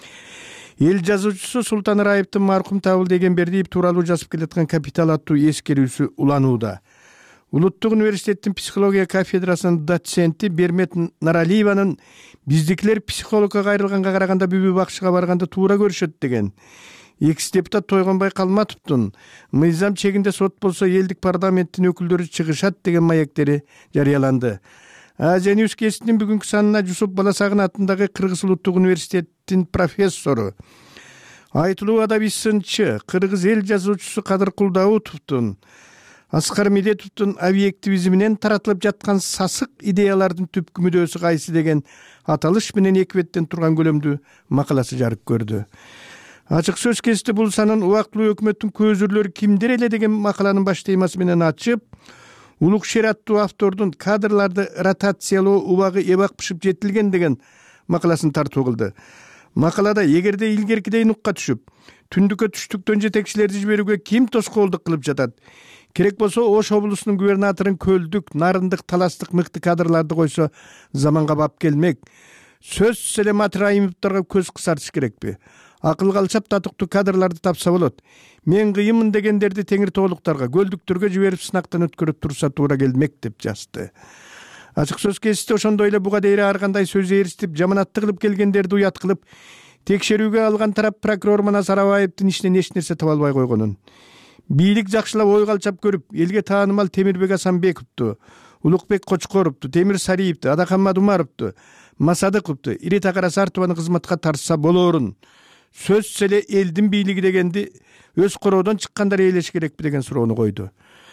Эл жазуучусу Султан Раевдин маркум Табыл Дегенбердиев тууралуу жазып келаткан Капитал аттуу эскерүүсү уланууда. Улуттук университеттин психология кафедрасынын доценти Бермет Наралиеванын биздикилер психологко кайрылганга караганда бүбү бакчыга барганда туура көрүшөт деген, экс-депутат Тойгонбай Калматовдун мыйзам чегинде сот болсо элдик парламенттин өкүлдөрү чыгышат деген маектери жарыяланды. Азия Ньюс кеситинин бүгүнкү санына Жусуп Баласагын атындагы Кыргыз улуттук университеттин профессору, айтылуу адабий сынчы, кыргыз эл жазуучусу Кадыр Кулдаутовдун, Аскар Медетовдун объективизминен таратылып жаткан сасык идеялардын түпкү мүдөөсү кайсы деген аталыш менен эки беттен турган көлөмдүү макаласы жарык көрдү. Ачык сөз кесити бул санын убактылуу өкмөттүн көзүрлөрү кимдер эле деген макаланын баш темасы менен ачып, Улукшер аттуу автордун кадрларды ротациялоо убагы эбак бышып жетилген деген макаласын тартуу кылды. Макалада эгерде илгеркидей нукка түшүп, түндүккө түштүктөн жетекчилерди жиберүүгө ким тоскоолдук кылып жатат? Керек болсо Ош облусунун губернаторун көлдүк, нарындык, таластык мыкты кадрларды койсо заманга бап келмек. Сөзсүз эле Матраимовдорго көз кысартыш керекпи? Акылга алчап татыктуу кадрларды тапса болот. Мен кыйынмын дегендерди теңир тоолуктарга, көлдүктөргө жиберип сынактан өткөрүп турса туура келмек деп жазды. Ачык сөз кесити ошондой эле буга дейре ар кандай сөз ээрчитип, жаманатты кылып келгендерди уят кылып, текшерүүгө алган тарап прокурор Манас Арабаевдин ишинен эч нерсе таба албай койгонун, бийлик жакшылап ойго алчап көрүп, элге таанымал Темирбек Асанбековду, Улукбек Кочкоровду, Темир Сариевди, Адакан Мадумаровду, Масадыковду, Ирита Карасартованы кызматка тартса болоорун, сөзсүз эле элдин бийлиги дегенди өз короодон чыккандар ээлеши керекпи деген суроону койду.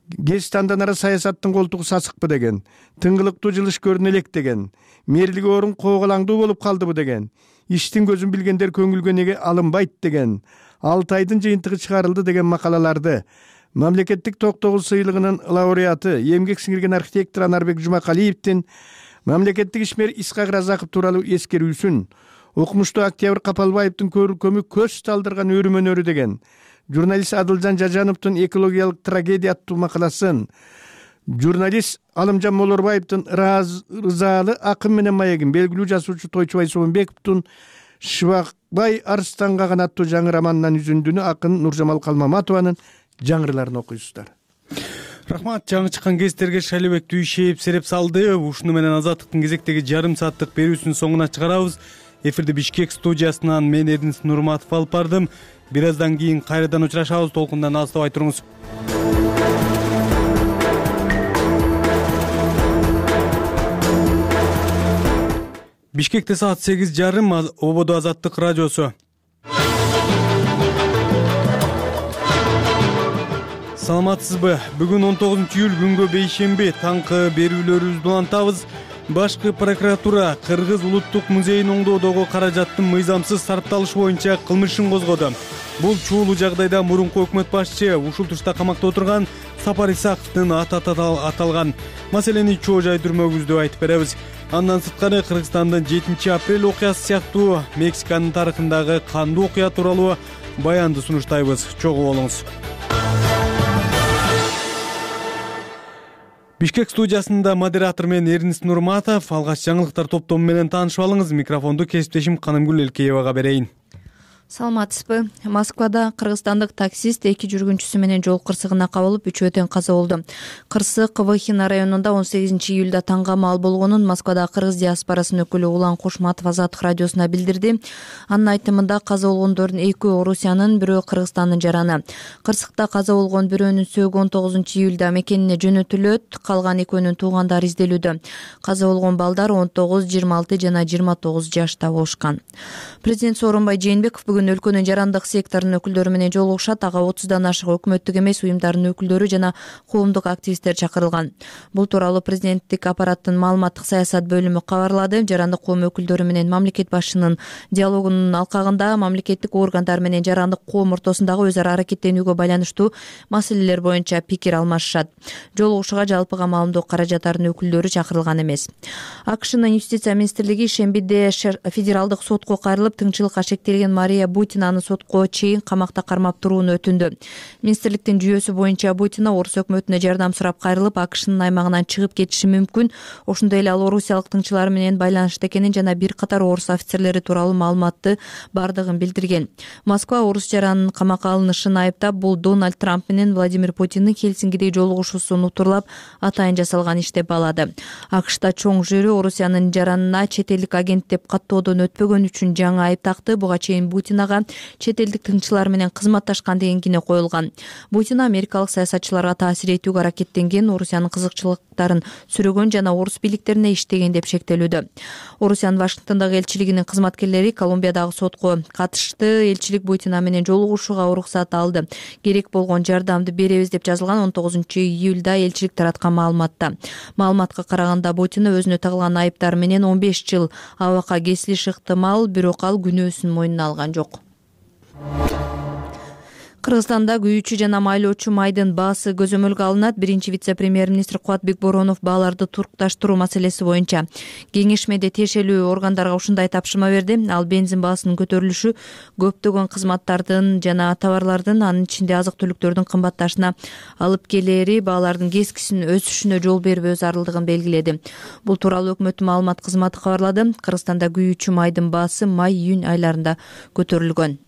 кез танданара саясаттын колтугу сасыкпы деген, тыңгылыктуу жылыш көрүнө элек деген, мэрлик орун коогалаңдуу болуп калдыбы деген, иштин көзүн билгендер көңүлгө неге алынбайт деген, алты айдын жыйынтыгы чыгарылды деген макалаларды мамлекеттик токтогуз сыйлыгынын лауреаты, эмгек сиңирген архитектор Анарбек Жумакалиевдин мамлекеттик ишмер Исхак Разаков тууралуу эскерүүсүн, окумуштуу Октябрь Капалбаевдин көркөмү көз талдырган өрүмөнөрү деген, журналист Адылжан Жажановдун экологиялык трагедия аттуу макаласын, журналист Алымжан Молорбаевдин Рызалы акын менен маегин, белгилүү жазуучу Тойчубай Собонбековдун Шыбакбай Арстанга канаттуу жаңы романынан үзүндүнү акын Нуржамал Калмаматованын жаңырыларын окуйсуздар. Рахмат, жаңы чыккан кездерге Шайлебек Дүйшеев сереп салды. Ушуну менен Азаттыктын кезектеги жарым сааттык берүүсүнүн соңуна чыгарабыз. Эфирди Бишкек студиясынан мен Эрдинис Нурматов алып бардым. Бир аздан кийин кайрадан учурашабыз. Толкундан алыстабай туруңуз. Бишкекте саат сегиз жарым, Ободо Азаттык радиосу. Саламатсызбы? Бүгүн он тогузунчу июль күнгө бейшемби таңкы берүүлөрүбүздү улантабыз. Башкы прокуратура Кыргыз улуттук музейин оңдоодогу каражаттын мыйзамсыз сарпталышы боюнча кылмышын козгоду. Бул чуулуу жагдайда мурунку өкмөт башчы ушул турушта камакта отурган Сапар Исаковдун аты аталган. Маселени чоо жайдырмөгүбүздү айтып беребиз. Андан сырткары Кыргызстандын жетинчи апрель окуясы сыяктуу Мексиканын тарыхындагы кандуу окуя тууралуу баянды сунуштайбыз. Чогуу болуңуз. Бишкек студиясында модератор мен Эрдинис Нурматов. Алгач жаңылыктар топтому менен таанышып алыңыз. Микрофонду кесиптешим Канымгүл Элкеевага берейин. Саламатсызбы? Москвада кыргызстандык таксист эки жүргүнчүсү менен жол кырсыгына кабылып, үчөө тең каза болду. Кырсык Кыбыхина районунда он сегизинчи июлда таңга маал болгонун Москвада кыргыз диаспорасынын өкүлү Улан Кошматов Азаттык радиосуна билдирди. Анын айтымында каза болгондордун экөө Орусиянын, бирөө Кыргызстандын жараны. Кырсыкта каза болгон бирөөнүн сөөгү он тогузунчу июлда мекенине жөнөтүлөт, калган экөөнүн туугандары изделүүдө. Каза болгон балдар он тогуз, жыйырма алты жана жыйырма тогуз жашта болушкан. Президент Сооронбай Жээнбеков бүгүн өлкөнүн жарандык секторунун өкүлдөрү менен жолугушат. Ага отуздан ашык өкмөттүк эмес уюмдардын өкүлдөрү жана коомдук активисттер чакырылган. Бул тууралуу президенттик аппараттын маалыматтык саясат бөлүмү кабарлады. Жарандык коом өкүлдөрү менен мамлекет башчынын диалогунун алкагында мамлекеттик органдар менен жарандык коом ортосундагы өз ара аракеттенүүгө байланыштуу маселелер боюнча пикир алмашышат. Жолугушууга жалпыга маалымдоо каражаттарынын өкүлдөрү чакырылган эмес. АКШнын юстиция министрлиги шембиде федералдык сотко кайрылып, тыңчылыкка шектелген Мария Бутинаны сотко чейин камакта кармап турууну өтүндү. Министрликтин жүйөсү боюнча Бутина орус өкмөтүнө жардам сурап кайрылып, АКШнын аймагынан чыгып кетиши мүмкүн. Ошондой эле ал орусиялык тыңчылар менен байланышта экенин жана бир катар орус офицерлери тууралуу маалыматты бардыгын билдирген. Москва орус жаранынын камакка алынышын айыптап, бул Дональд Трамп менен Владимир Путиндин Хельсинкидеги жолугушуусун утурлап, атайын жасалган иш деп балады. АКШта чоң жүйрү Орусиянын жаранына чет элдик агент деп каттоодон өтпөгөн үчүн жаңы айып такты. Буга чейин Бутинага чет элдик тыңчылар менен кызматташкан деген кине коюлган. Бутина америкалык саясатчыларга таасир этүүгө аракеттенген, Орусиянын кызыкчылыктарын сүрөгөн жана орус бийликтерине иштеген деп шектелүүдө. Орусиянын Вашингтондогу элчилигинин кызматкерлери Колумбиядагы сотко катышты. Элчилик Бутина менен жолугушууга уруксат алды. Керек болгон жардамды беребиз деп жазылган он тогузунчу июлда элчилик тараткан маалыматта. Маалыматка караганда Бутина өзүнө тагылган айыптар менен он беш жыл абакка кесилиши ыктымал, бирок ал күнөөсүн мойнуна алган жок. Кыргызстанда күйүүчү жана майлоочу майдын баасы көзөмөлгө алынат. Биринчи вице-премьер-министр Кубатбек Боронов бааларды турукташтыруу маселеси боюнча кеңешмеде тиешелүү органдарга ушундай тапшырма берди. Ал бензин баасынын көтөрүлүшү көптөгөн кызматтардын жана товарлардын, анын ичинде азык-түлүктөрдүн кымбатташына алып келери, баалардын кескисин өсүшүнө жол бербөө зарылдыгын белгиледи. Бул тууралуу өкмөттүн маалымат кызматы кабарлады. Кыргызстанда күйүүчү майдын баасы май-июнь айларында көтөрүлгөн.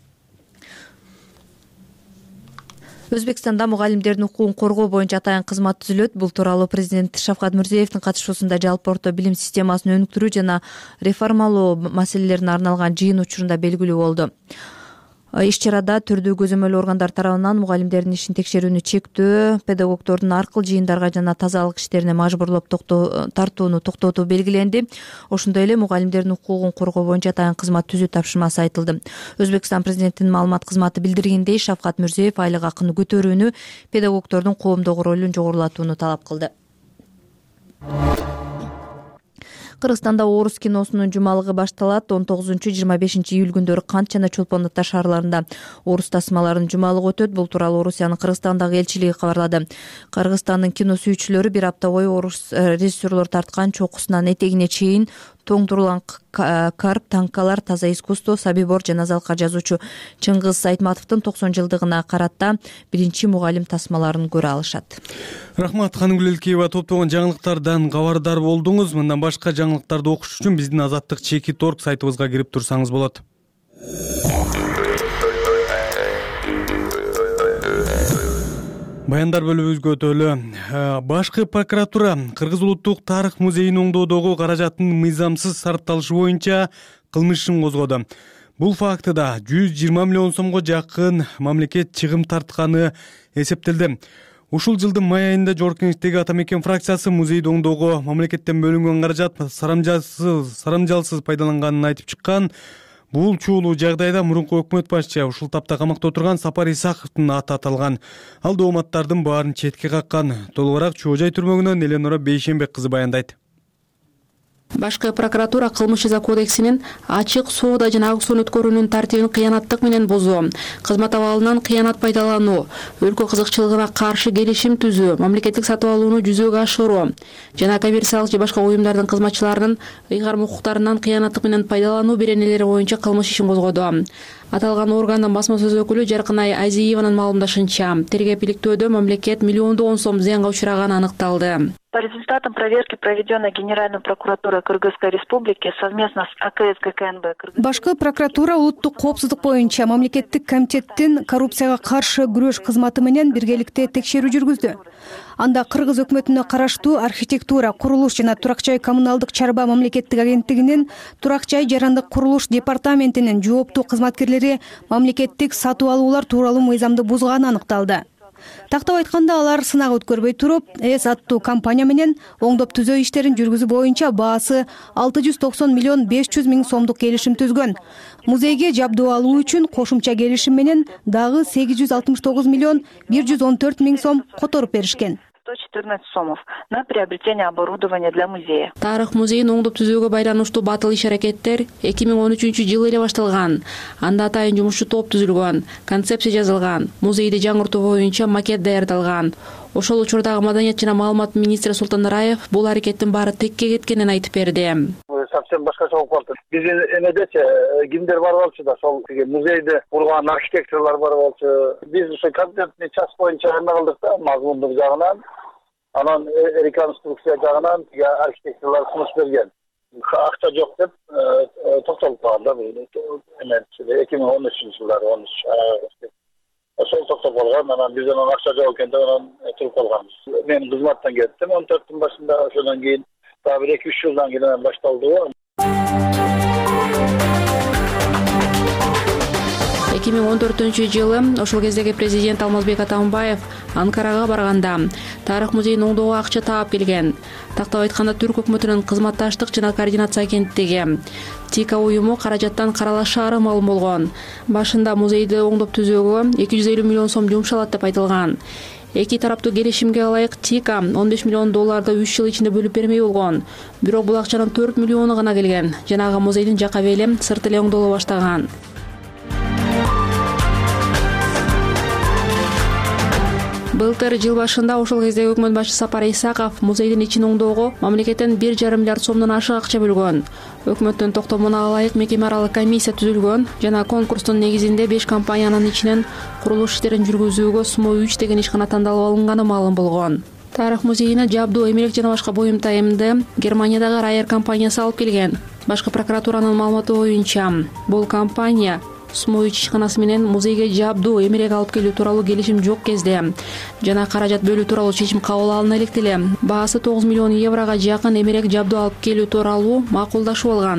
Өзбекстанда мугалимдердин укугун коргоо боюнча атайын кызмат түзүлөт. Бул тууралуу президент Шавкат Мирзиевдин катышуусунда жалпы орто билим системасын өнүктүрүү жана реформалоо маселелерине арналган жыйын учурунда белгилүү болду. иш чарада түрдүү көзөмөл органдар тарабынан мугалимдердин ишин текшерүүнү чектөө, педагогдордун аркыл жыйындарга жана тазалык иштерине мажбурлоп тартууну токтотуу белгиленди. Ошондой эле мугалимдердин укугун коргоо боюнча атайын кызмат түзүү тапшырмасы айтылды. Өзбекстан президентинин маалымат кызматы билдиргендей, Шавкат Мирзиеев айлык акыны көтөрүүнү, педагогдордун коомдогу ролун жогорулатууну талап кылды. Кыргызстанда Орус киносунун жумалыгы башталат. он тогузунчу жыйырма бешинчи июль күндөрү Кант жана Чолпон Ата шаарларында орус тасмаларынын жумалыгы өтөт. Бул тууралуу Орусиянын Кыргызстандагы элчилиги кабарлады. Кыргызстандын кино сүйүүчүлөрү бир апта бою орус режиссерлор тарткан чокусунан этегине чейин тоңдурулган карп, танкалар, таза искусство, Сабибор жана Залка жазуучу Чыңгыз Айтматовдун токсон жылдыгына карата биринчи мугалим тасмаларын көрө алышат. Рахмат, Ханымгүл Элкеева. Топтогон жаңылыктардан кабардар болдуңуз. Мындан башка жаңылыктарды окуш үчүн биздин азаттык чекит точка орг сайтыбызга кирип турсаңыз болот. Баяндар бөлүбүзгө өтөлү. Башкы прокуратура Кыргыз улуттук тарых музейин оңдоодогу каражаттын мыйзамсыз сарпталышы боюнча кылмыш ишин козгоду. Бул фактыда жүз жыйырма миллион сомго жакын мамлекет чыгым тартканы эсептелди. Ушул жылдын май айында Жогорку Кеңештеги Ата Мекен фракциясы музейди оңдоого мамлекеттен бөлүнгөн каражат сарамжалсыз сарамжалсыз пайдаланганын айтып чыккан. Бул чуулуу жагдайда мурунку өкмөт башчы ушул тапта камакта отурган Сапар Исаковдун аты аталган. Ал дооматтардын баарын четке каккан. Толугураак Чоо Жай түрмөгүнөн Эленора Бейшенбек кызы баяндайт. Башкы прокуратура кылмыш жаза кодексинин ачык соода жана аукцион өткөрүүнүн тартибин кыянаттык менен бузуу, кызмат абалынан кыянат пайдалануу, өлкө кызыкчылыгына каршы келишим түзүү, мамлекеттик сатып алууну жүзөгө ашыруу жана коммерциялык же башка уюмдардын кызматчыларынын ыйгарым укуктарынан кыянаттык менен пайдалануу беренелери боюнча кылмыш ишин козгоду. Аталган органдын басма сөз өкүлү Жаркынай Азиеванын маалымдашынча, тергеп иликтөөдө мамлекет миллиондогон сом зыянга учураганы аныкталды. По результатам проверки, проведенной Генеральной прокуратурой Кыргызской Республики совместно с АКС ГКНБ. Башкы прокуратура улуттук коопсуздук боюнча мамлекеттик комитеттин коррупцияга каршы күрөш кызматы менен биргеликте текшерүү жүргүздү. Анда Кыргыз өкмөтүнө караштуу архитектура, курулуш жана турак жай коммуналдык чарба мамлекеттик агенттигинин турак жай жарандык курулуш департаментинин жооптуу кызматкерлери мамлекеттик сатып алуулар тууралуу мыйзамды бузганы аныкталды. Тактап айтканда, алар сынак өткөрбөй туруп, Эс аттуу компания менен оңдоп түзөө иштерин жүргүзүү боюнча баасы алты жүз токсон миллион беш жүз миң сомдук келишим түзгөн. Музейге жабдуу алуу үчүн кошумча келишим менен дагы сегиз жүз алтымыш тогуз миллион бир жүз он төрт миң сом которуп беришкен. сто четырнадцать сомов на приобретение оборудования для музея. Тарых музейин оңдоп түзүүгө байланыштуу батыл иш-аракеттер эки миң он үчүнчү жылы эле башталган. Анда атайын жумушчу топ түзүлгөн, концепция жазылган, музейди жаңыртуу боюнча макет даярдалган. Ошол учурдагы Маданият жана маалымат министри Султан Раев бул аракеттин баары текке кеткенин айтып берди. Совсем башкача болуп калды. Биздин эмедечи кимдер бар болчу да, сол музейди курган архитекторлор бар болчу. Биз ошо концептный часть боюнча эме кылдык да, мазмундук жагынан, анан реконструкция жагынан архитекторлор сунуш берген. Акча жок деп токтолуп калган да, эме эки миң он үчүнчү жылдары он үч ошол токтоп калган. Анан биз анан акча жок экен деп анан туруп калганбыз. Мен кызматтан кеттим он төрттүн башында, ошондон кийин дагы бир эки үч жылдан кийин башталды. эки миң он төртүнчү жылы ошол кездеги президент Алмазбек Атамбаев Анкарага барганда тарых музейин оңдоого акча таап келген. Тактап айтканда, Түрк өкмөтүнүн кызматташтык жана координация агенттиги ТИКА уюму каражаттан каралашаары маалым болгон. Башында музейди оңдоп түзүүгө эки жүз элүү миллион сом жумшалат деп айтылган. Эки тараптуу келишимге ылайык ТИКА он беш миллион долларды үч жыл ичинде бөлүп бермей болгон. Бирок бул акчанын төрт миллиону гана келген. Жанагы музейдин жак абели сырт эле оңдоло баштаган. Былтыр жыл башында ошол кездеги өкмөт башчысы Сапар Исаков музейдин ичин оңдоого мамлекеттен бир жарым миллиард сомдон ашык акча бөлгөн. Өкмөттүн токтомуна ылайык мекеме аралык комиссия түзүлгөн жана конкурстун негизинде беш компаниянын ичинен курулуш иштерин жүргүзүүгө Сумо үч деген ишкана тандалып алынганы маалым болгон. Тарых музейине жабдуу, эмелек жана башка буюм тайымды Германиядагы Райер компаниясы алып келген. Башкы прокуратуранын маалыматы боюнча, бул компания Сумо үч ишканасы менен музейге жабдуу, эмелек алып келүү тууралуу келишим жок кезде жана каражат бөлүү тууралуу чечим кабыл алына электе эле баасы тогуз миллион еврого жакын эмелек жабдуу алып келүү тууралуу макулдашып алган.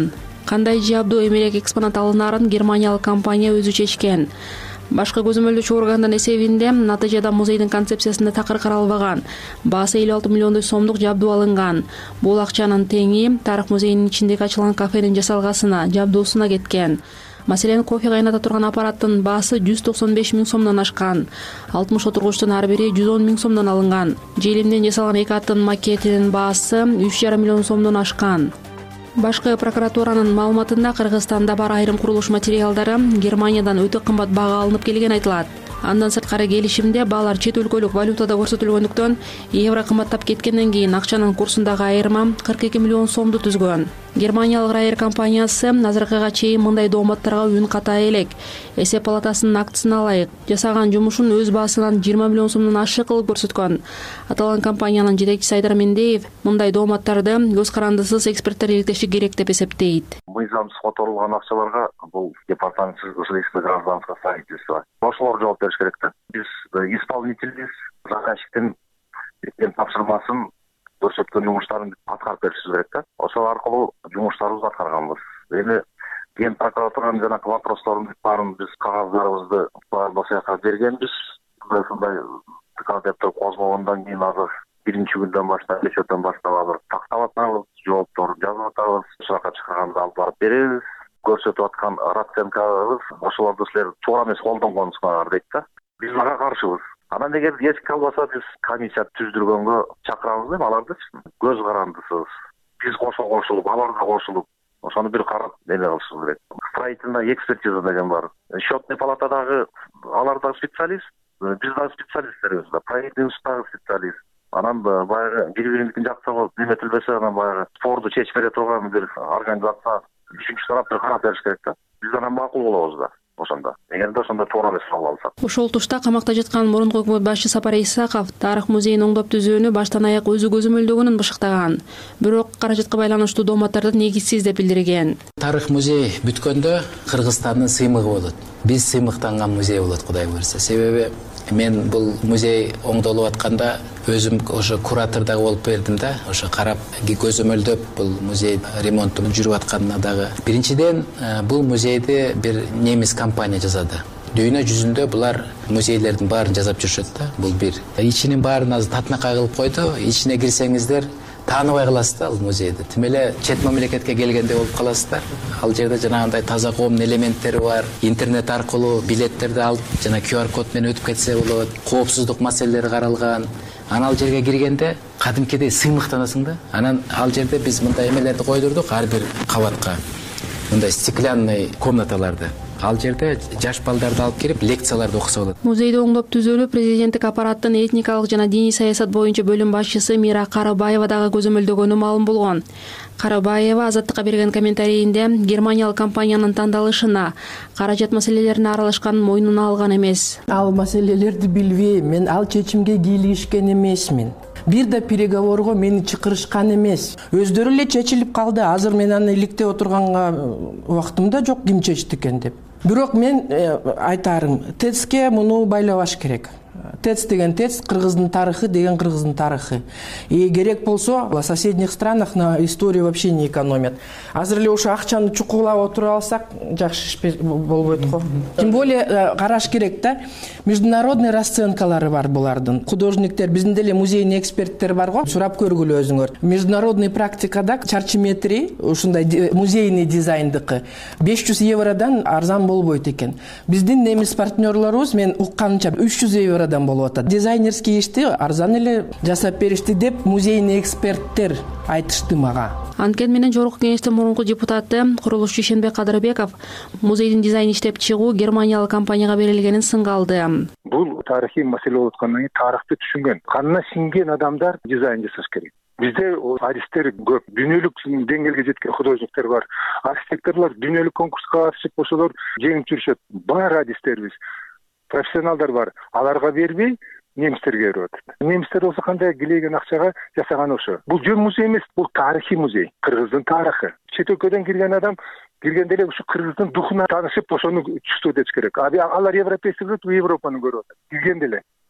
кандай жабдуу эмерек экспонат алынаарын германиялык компания өзү чечкен. Башкы көзөмөлдөөчү органдын эсебинде натыйжада музейдин концепциясында такыр каралбаган. Баасы элүү алты миллиондой сомдук жабдуу алынган. Бул акчанын теңи тарых музейинин ичиндеги ачылган кафенин жасалгасына, жабдуусуна кеткен. Маселен, кофе кайната турган аппараттын баасы жүз токсон беш миң сомдон ашкан. алтымыш отургучтун ар бири жүз он миң сомдон алынган. Желимден жасалган эки аттын макетинин баасы үч жарым миллион сомдон ашкан. Башкы прокуратуранын маалыматында Кыргызстанда бар айрым курулуш материалдары Германиядан өтө кымбат бага алынып келген айтылат. Андан сырткары келишимде баалар чет өлкөлүк валютада көрсөтүлгөндүктөн евро кымбаттап кеткенден кийин акчанын курсундагы айырма кырк эки миллион сомду түзгөн. Германиялык Райер компаниясы азыркыга чейин мындай дооматтарга үн ката элек. Эсеп палатасынын актысына ылайык жасаган жумушун өз баасынан жыйырма миллион сомдон ашык кылып көрсөткөн. Аталган компаниянын жетекчиси Айдар Мендеев мындай дооматтарды көз карандысыз эксперттер иликтеши керек деп эсептейт. Мыйзамсыз которулган акчаларга бул департамент жилищно гражданского строительства ошолор жооп бериш керек да. Биз исполнительбиз, заказчиктин берген тапшырмасын көрсөткөн жумуштарын аткарып беришибиз керек да. Ошол аркылуу жумуштарыбызды аткарганбыз. Эми ген прокуратуранын жанагы вопростордун баарын биз кагаздарыбызды баардык бергенбиз. Ушундай деп козгогондон кийин азыр биринчи күндөн баштап, кечөөдөн баштап азыр тактап атабыз, жоопторду жазып атабыз, суракка чакырганда алып барып беребиз. Көрсөтүп аткан расценкабыз ошолорду силер туура эмес колдонгонсуңар дейт да. Биз ага каршыбыз. Анан эгер эч калбаса биз комиссия түздүргөнгө чакырабыз деп аларды көз карандысыз. Биз кошо кошулуп, алар да кошулуп, ошону бир карап эме кылышыбыз керек. Строительная экспертиза деген бар. Счетный палатадагы алар да специалист, биз да специалисттербиз да, проектный дагы специалист. Анан баягы бири-биринин жактап неметилбесе, анан баягы спорду чечип бере турган бир организация үчүнчү тараптар карап бериш керек да. Биз анан макул болобуз да. Ошондо эгерде ошондо туура эмес алсак. Ошол тушта камакта жаткан мурунку өкмөт башчы Сапар Исаков тарых музейин оңдоп түзүүнү баштан аяк өзү көзөмөлдөгөнүн бышыктаган. Бирок каражатка байланыштуу дооматтарды негизсиз деп билдирген. Тарых музей бүткөндө Кыргызстандын сыймыгы болот. Биз сыймыктанган музей болот, Кудай буйрса. Себеби мен бул музей оңдолуп атканда өзүм ошо куратордагы болуп бердим да, ошо карап көзөмөлдөп бул музей ремонту жүрүп атканына дагы. Биринчиден бул музейди бир немис компания жасады. Дүйнө жүзүндө булар музейлердин баарын жасап жүрүшөт да. Бул бир. Ичинин баарын азыр татнакай кылып койду. Ичине кирсеңиздер тааныбай каласыздар ал музейди. Тим эле чет мамлекетке келгенде болуп каласыздар. Ал жерде жанагындай таза коом элементтери бар. Интернет аркылуу билеттерди алып, жана ку ар код менен өтүп кетсе болот. Коопсуздук маселелери каралган. Анан ал жерге киргенде кадимкидей сыймыктанасың да. Анан ал жерде биз мындай эмелерди койдурдук ар бир кабатка. Мындай стеклянный комнаталарды. Ал жерде жаш балдарды алып кирип лекцияларды окуса болот. Музейди оңдоп түзүүнү президенттик аппараттын этникалык жана диний саясат боюнча бөлүм башчысы Мира Карабаева дагы көзөмөлдөгөнү маалым болгон. Карабаева Азаттыкка берген комментарийинде германиялык компаниянын тандалышына, каражат маселелерине аралашканын мойнуна алган эмес. Ал маселелерди билбейм, мен ал чечимге кийлигишкен эмесмин. Бир да переговорго мени чакырышкан эмес. Өздөрү эле чечилип калды. Азыр мен аны иликтеп отурганга убактымда жок, ким чечти экен деп. Бирок мен айтарым, ТЭЦке муну байлабаш керек. ТЭЦ деген ТЭЦ, Кыргыздын тарыхы деген Кыргыздын тарыхы. И керек болсо, в соседних странах на историю вообще не экономят. Азыр эле ошо акчаны чукулап отуруп алсак, жакшы иш болбойт го. Тем более караш керек да. Международный расценкалары бар булардын. Художниктер, биздин деле музейный эксперттер бар го. Сурап көргүлө өзүңөр. Международный практикада чарчы метри ушундай музейный дизайндыкы беш жүз евродан арзан болбойт экен. Биздин немис партнерлорубуз мен укканымча үч жүз евродан болуп атат. Дизайнерский ишти арзан эле жасап беришти деп музейный эксперттер айтышты мага. Анткени менен жогорку кеңештин мурунку депутаты курулушчу Шенбек Кадырбеков музейдин дизайн иштеп чыгуу германиялык компанияга берилгенин сынга алды. Бул тарыхый маселе болуп аткандан кийин тарыхты түшүнгөн, канына сиңген адамдар дизайн жасаш керек. Бизде аристтер көп, дүйнөлүк деңгээлге жеткен художниктер бар. Архитекторлор дүйнөлүк конкурска катышып, ошолор жеңип жүрүшөт. Бар адистербиз, профессионалдар бар. Аларга бербей немистерге берип атат. Немистер болсо кандай килеген акчага жасаган ошо. Бул жөн музей эмес, бул тарыхый музей. Кыргыздын тарыхы. Чет өлкөдөн кирген адам киргенде эле ушу Кыргыздын духуна таанышып, ошону чувствовать этиш керек. Алар европейский көрөт, Европаны көрүп атат. Киргенде эле.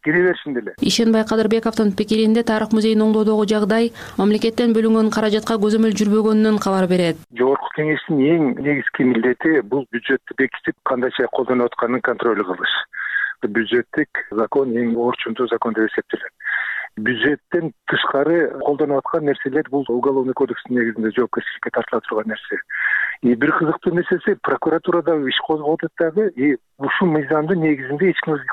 кире беришин деле. Ишенбай Кадырбековдун пикиринде тарых музейин оңдоодогу жагдай мамлекеттен бөлүнгөн каражатка көзөмөл жүрбөгөнүнөн кабар берет. Жогорку кеңештин эң негизги милдети бул бюджетти бекитип кандайча колдонуп атканын контроль кылыш. Бюджеттик закон эң орчунтуу закон деп эсептелет. Бюджеттен тышкары колдонуп аткан нерселер бул уголовный кодекстин негизинде жоопкерчиликке тартыла турган нерсе. И бир кызыктуу нерсеси прокуратурада иш козгоп атат дагы, и ушул мыйзамдын негизинде эч ким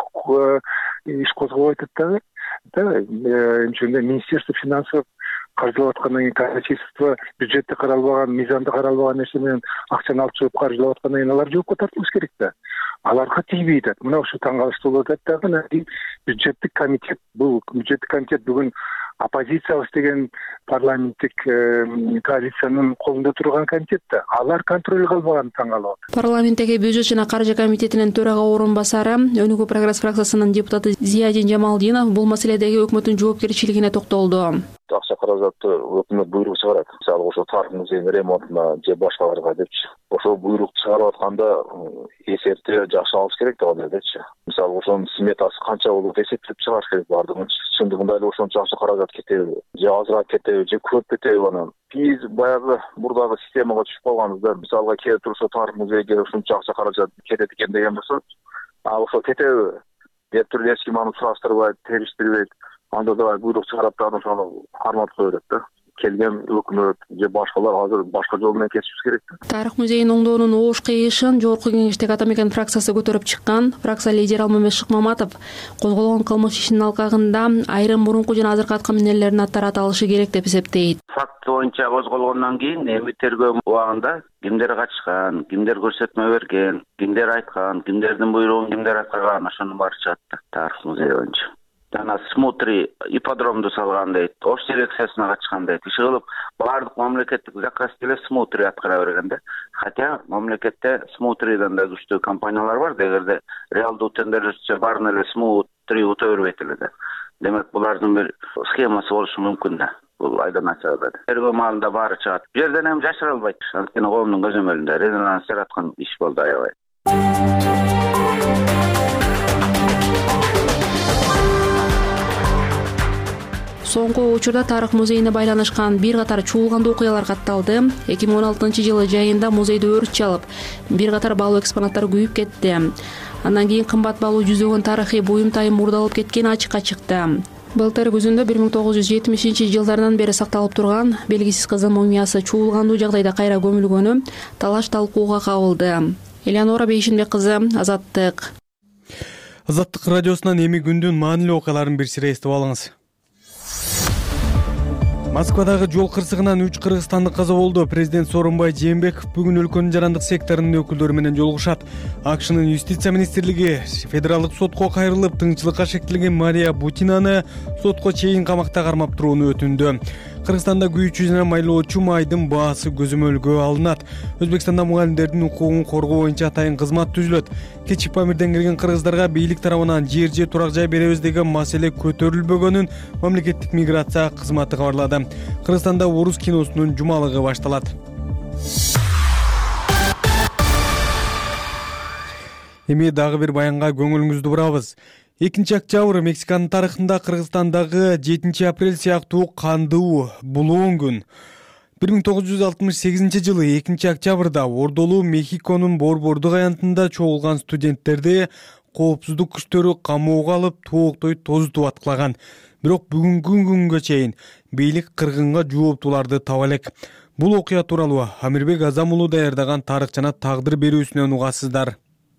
иш козгобой атат дагы. Да, ошондо Министерство финансов каржылап аткандан кийин казначейство бюджетте каралбаган, мыйзамда каралбаган нерсе менен акчаны алып чыгып каржылап аткандан кийин алар жоопко тартылыш керек да. Аларга тийбей атат. Мына ушул таң калыштуу болуп атат дагы. Бюджеттик комитет, бул бюджеттик комитет бүгүн оппозициябыз деген парламенттик коалициянын колунда турган комитет да. Алар контроль кылбаган таң калып атат. Парламенттеги бюджет жана каржы комитетинин төрага орун басары, Өнүгүү прогресс фракциясынын депутаты Зиядин Жамалдинов бул маселедеги өкмөттүн жоопкерчилигине токтолду. Акча каражатты өкмөт буйрук чыгарат. Мисалы ошо тарых музейинин ремонтуна же башкаларга депчи. Ошол буйрук чыгарып атканда эсепти жакшы алыш керек деп ойлойдучу. Мисалы ошонун сметасы канча болуп эсептеп чыгарыш керек баардыгын. Чындыгында эле ошончо акча каражат кетеби, же азыраак кетеби, же көп кетеби анан. Биз баягы мурдагы системага түшүп калганбызда, мисалга келип туруп ошо тарых музейге ушунча акча каражат кетет экен деген болсо, а ошо кетеби деп туруп эч ким аны сураштырбайт, териштирбейт. Анда да буйрук чыгарып анан ошону карматып коет да. Келген өкмөт же башкалар азыр башка жол менен кетишибиз керек да. Тарых музейин оңдоонун оош кыйышын Жогорку кеңештеги Ата Мекен фракциясы көтөрүп чыккан. Фракция лидери Алмамет Шыкмаматов козголгон кылмыш ишинин алкагында айрым мурунку жана азыркы аткан эмнелерин аттара алышы керек деп эсептейт. Факт боюнча козголгондон кийин эми тергөө убагында кимдер качкан, кимдер көрсөтмө берген, кимдер айткан, кимдердин буйругун кимдер аткарган, ошонун баары чыгат да тарых музей боюнча. Жана смотри ипподромду салган дейт, ош дирекциясына качкан дейт. Иши кылып баардык мамлекеттик заказ деле смотри аткара берген да. Хотя мамлекетте смотриден да күчтүү компаниялар бар, дегерде реалдуу тендерлерче баарын эле смотри ута бербейт эле да. Демек булардын бир схемасы болушу мүмкүн да. Бул айдан ачык да. Тергөө маалында баары чыгат. Бу жерден эми жашыра албайт. Анткени коомдун көзөмөлүндө резонанс жараткан иш болду аябай. Соңку учурда тарых музейине байланышкан бир катар чуулгандуу окуялар катталды. эки миң он алтынчы жылы жайында музейде өрт чалып, бир катар баалуу экспонаттар күйүп кетти. Андан кийин кымбат баалуу жүзөгөн тарыхый буюм тайым мурдалып кеткени ачыкка чыкты. Былтыр күзүндө бир миң тогуз жүз жетимишинчи жылдардан бери сакталып турган белгисиз кыздын мумиясы чуулгандуу жагдайда кайра көмүлгөнү талаш талкууга кабылды. Элеонора Бейшинбек кызы, Азаттык. Азаттык радиосунан эми күндүн маанилүү окуяларын бир сире эстип алыңыз. Москвадагы жол кырсыгынан үч кыргызстандык каза болду. Президент Сооронбай Жээнбеков бүгүн өлкөнүн жарандык секторунун өкүлдөрү менен жолугушат. АКШнын юстиция министрлиги федералдык сотко кайрылып, тыңчылыкка шектелген Мария Бутинаны сотко чейин камакта кармап турууну өтүндү. Кыргызстанда күйүүчү жана майлоочу майдын баасы көзөмөлгө алынат. Өзбекстанда мугалимдердин укугун коргоо боюнча атайын кызмат түзүлөт. Кечи Памирден келген кыргыздарга бийлик тарабынан жер же турак жай беребиз деген маселе көтөрүлбөгөнүн мамлекеттик миграция кызматы кабарлады. Кыргызстанда орус киносунун жумалыгы башталат. Эми дагы бир баянга көңүлүңүздү бурабыз. экинчи октябрь Мексиканын тарыхында Кыргызстандагы жетинчи апрель сыяктуу кандуу булуун күн. бир миң тогуз жүз алтымыш сегизинчи жылы экинчи октябрда Ордолуу Мехиконун борбордук аянтында чогулган студенттерди коопсуздук күчтөрү камоого алып тооктой тозутуп аткылаган. Бирок бүгүнкү күнгө чейин бийлик кыргынга жооптууларды таба элек. Бул окуя тууралуу Амирбек Азам уулу даярдаган тарых жана тагдыр берүүсүнөн угасыздар.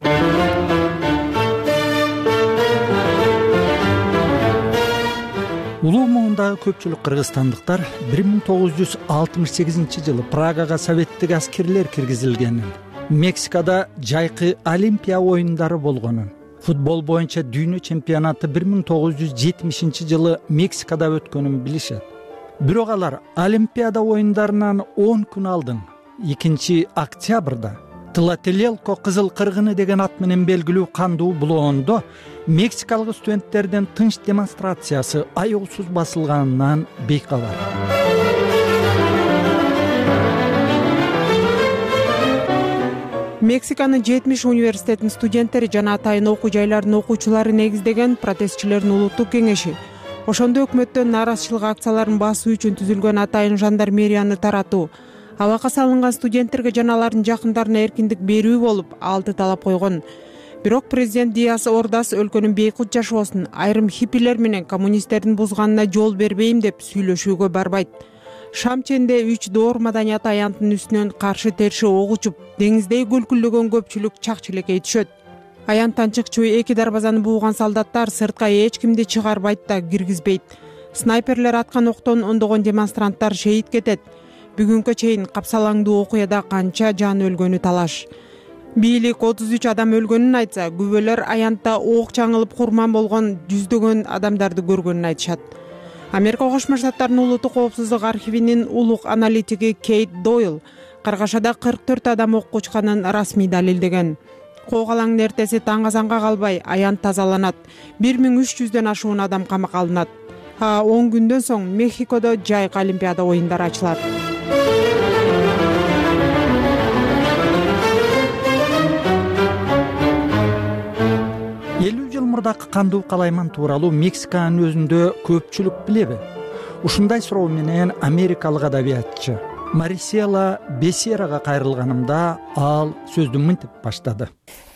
Улуу муундагы көпчүлүк кыргызстандыктар бир миң тогуз жүз алтымыш сегизинчи жылы Прагага советтик аскерлер киргизилгенин, Мексикада жайкы Олимпия оюндары болгонун, футбол боюнча дүйнө чемпионаты бир миң тогуз жүз жетимишинчи жылы Мексикада өткөнүн билишет. Бирок алар Олимпиада оюндарынан он күн алдын, экинчи октябрда Тлателелко кызыл кыргыны деген ат менен белгилүү кандуу булоондо мексикалык студенттердин тынч демонстрациясы аеусуз басылганынан бейкабар. Мексиканын жетимиш университетинин студенттери жана атайын окуу жайларынын окуучулары негиздеген протестчилердин улуттук кеңеши ошондо өкмөттөн нааразычылык акцияларын басуу үчүн түзүлгөн атайын жандармерияны таратуу, абакка салынган студенттерге жана алардын жакындарына эркиндик берүү болуп алты талап койгон. Бирок президент Диас Ордас өлкөнүн бейкут жашоосун айрым хиппилер менен коммунисттердин бузганына жол бербейм деп сүйлөшүүгө барбайт. Шамченде үч доор маданият аянтынын үстүнөн каршы терши ок учуп, деңиздей күлкүлдөгөн көпчүлүк чак-чилекей түшөт. Аянттан чыкчу эки дарбазаны бууган солдаттар сыртка эч кимди чыгарбайт да киргизбейт. Снайперлер аткан октон ондогон демонстранттар шейит кетет. Бүгүнкү чейин капсалаңдуу окуяда канча жан өлгөнү талаш. Бийлик отуз үч адам өлгөнүн айтса, күбөлөр аянтта ок чаңылып курман болгон жүздөгөн адамдарды көргөнүн айтышат. Америка Кошмо Штаттарынын улуттук коопсуздук архивинин улук аналитиги Кейт Дойл Каргашада кырк төрт адам окко учканын расмий далилдеген. Коогалаңдын эртеси таң азанга калбай аянт тазаланат. бир миң үч жүздөн ашуун адам камакка алынат. А он күндөн соң Мехикодо жайкы Олимпиада оюндары ачылат. элүү жыл мурдакы кандуу калайман тууралуу Мексиканын өзүндө көпчүлүк билеби? Ушундай суроо менен америкалык адабиятчы Марисела Бесерага кайрылганымда ал сөздү мынтип баштады.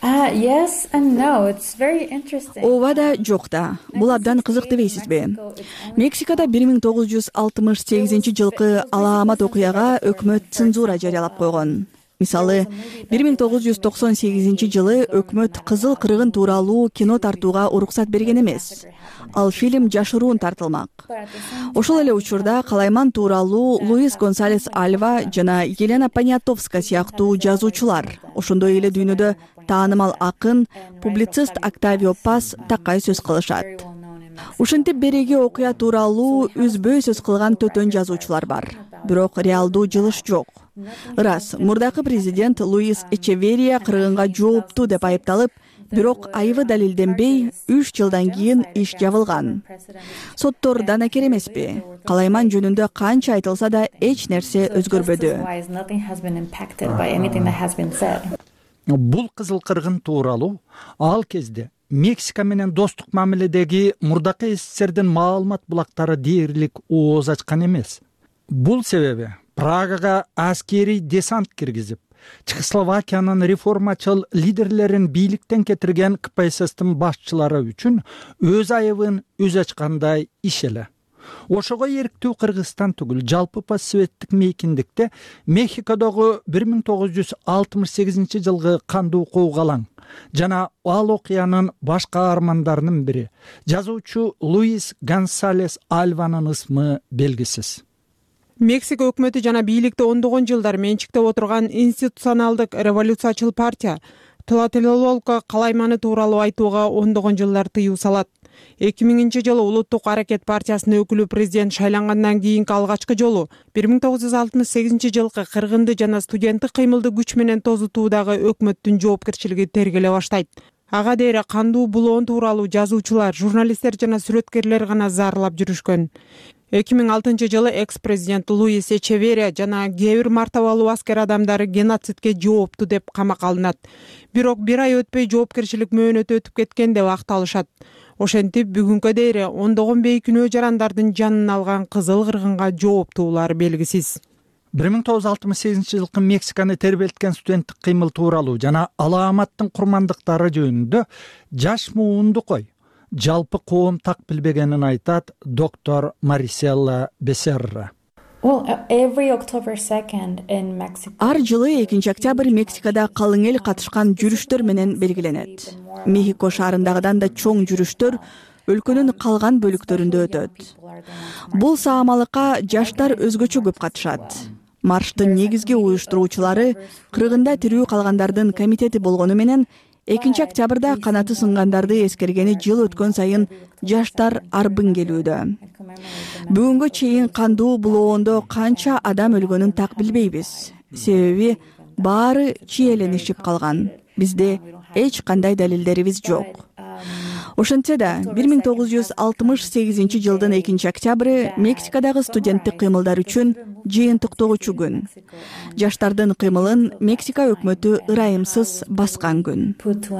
Ооба да, жок да. Бул абдан кызык дебейсизби? Мексикада бир миң тогуз жүз алтымыш сегизинчи жылкы алаамат окуяга өкмөт цензура жарыялап койгон. Мисалы, бир миң тогуз жүз токсон сегизинчи жылы өкмөт кызыл кыргын тууралуу кино тартууга уруксат берген эмес. Ал фильм жашыруун тартылмак. Ошол эле учурда калайман тууралуу Луис Гонсалес Альва жана Елена Понятовская сыяктуу жазуучулар, ошондой эле дүйнөдө таанымал акын, публицист Октавио Паз такай сөз кылышат. Ушинтип береги окуя тууралуу үзбөй сөз кылган төтөн жазуучулар бар, бирок реалдуу жылыш жок. Ырас, мурдакы президент Луис Эчеверия кыргынга жооптуу деп айыпталып, бирок айыбы далилденбей, үч жылдан кийин иш жабылган. Соттор данакер эмеспи? Калайман жөнүндө канча айтылса да эч нерсе өзгөрбөдү. Бул кызыл кыргын тууралуу ал кезде Мексика менен достук мамиледеги мурдакы СССРдин маалымат булактары дээрлик ооз ачкан эмес. Бул себеби Прагага аскерий десант киргизип, Чехословакиянын реформачыл лидерлерин бийликтен кетирген КПССтин башчылары үчүн өз айыбын өз ачкандай иш эле. Ошого эрктүү Кыргызстан түгүл, жалпы постсоветтик мейкиндикте Мехикодогу бир миң тогуз жүз алтымыш сегизинчи жылгы кандуу коогалаң жана ал окуянын баш каармандарынын бири жазуучу Луис Гонсалес Альванын ысмы белгисиз. Мексика өкмөтү жана бийликте ондогон жылдар менчиктеп отурган институционалдык революциячыл партия Тлателололко калайманы тууралуу айтууга ондогон жылдар тыюу салат. эки миңинчи жылы Улуттук аракет партиясынын өкүлү президент шайлангандан кийинки алгачкы жолу бир миң тогуз жүз алтымыш сегизинчи жылкы кыргынды жана студенттик кыймылды күч менен тозутуудагы өкмөттүн жоопкерчилиги тергеле баштайт. Ага дейре кандуу булоон тууралуу жазуучулар, журналисттер жана сүрөткерлер гана зарлап жүрүшкөн. эки миң алтынчы жылы экс-президент Луис Эчеверия жана кээ бир мартабалуу аскер адамдары геноцидке жоопту деп камакка алынат. Бирок бир ай өтпөй жоопкерчилик мөөнөтү өтүп кеткен деп акталышат. Ошентип бүгүнкү дейре ондогон бейкүнөө жарандардын жанын алган кызыл кыргынга жооптуулар белгисиз. бир миң тогуз жүз алтымыш сегизинчи жылкы Мексиканы тербелткен студенттик кыймыл тууралуу жана алааматтын курмандыктары жөнүндө жаш муунду кой, жалпы коом так билбегенин айтат доктор Марисела Бесерра. Ар жылы экинчи октябрь Мексикада калың эл катышкан жүрүштөр менен белгиленет. Мехико шаарындагыдан да чоң жүрүштөр өлкөнүн калган бөлүктөрүндө өтөт. Бул саамалыкка жаштар өзгөчө көп катышат. Марштын негизги уюштуруучулары кыргында тирүү калгандардын комитети болгону менен экинчи октябрда канаты сынгандарды эскергени жыл өткөн сайын жаштар арбын келүүдө. Бүгүнгө чейин кандуу булоондо канча адам өлгөнүн так билбейбиз. Себеби баары чиеленишип калган. Бизде эч кандай далилдерибиз жок. Ошентсе да бир миң тогуз жүз алтымыш сегизинчи жылдын экинчи октябры Мексикадагы студенттик кыймылдар үчүн жыйынтыктоочу күн. Жаштардын кыймылын Мексика өкмөтү ырайымсыз баскан күн.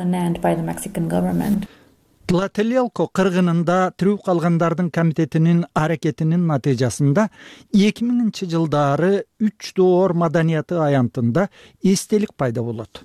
Тлателелко кыргынында тирүү калгандардын комитетинин аракетинин натыйжасында эки миңинчи жылдары үч доор маданияты аянтында эстелик пайда болот.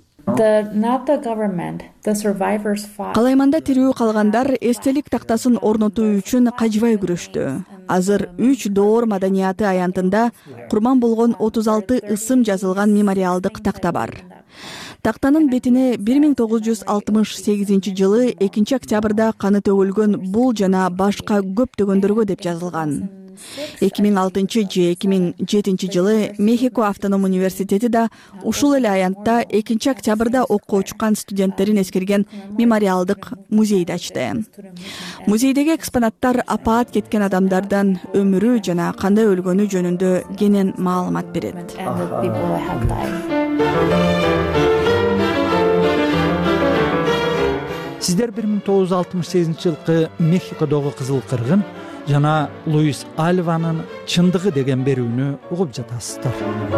Калайманда тирүү калгандар эстелик тактасын орнотуу үчүн кажыбай күрөштү. Азыр үч доор маданияты аянтында курман болгон отуз алты ысым жазылган мемориалдык такта бар. Тактанын бетине бир миң тогуз жүз алтымыш сегизинчи жылы экинчи октябрда каны төгүлгөн бул жана башка көптөгөндөргө деп жазылган. эки миң алтынчы же эки миң жетинчи жылы Мехико автоном университети да ушул эле аянтта экинчи октябрда окко учкан студенттерин эскерген мемориалдык музейди ачты. Музейдеги экспонаттар апаат кеткен адамдардан өмүрү жана кандай өлгөнү жөнүндө кенен маалымат берет. Сиздер бир миң тогуз жүз алтымыш сегизинчи жылкы Мехикодогу кызыл кыргын жана Луис Альванын чындыгы деген берүүнү угуп жатасыздар.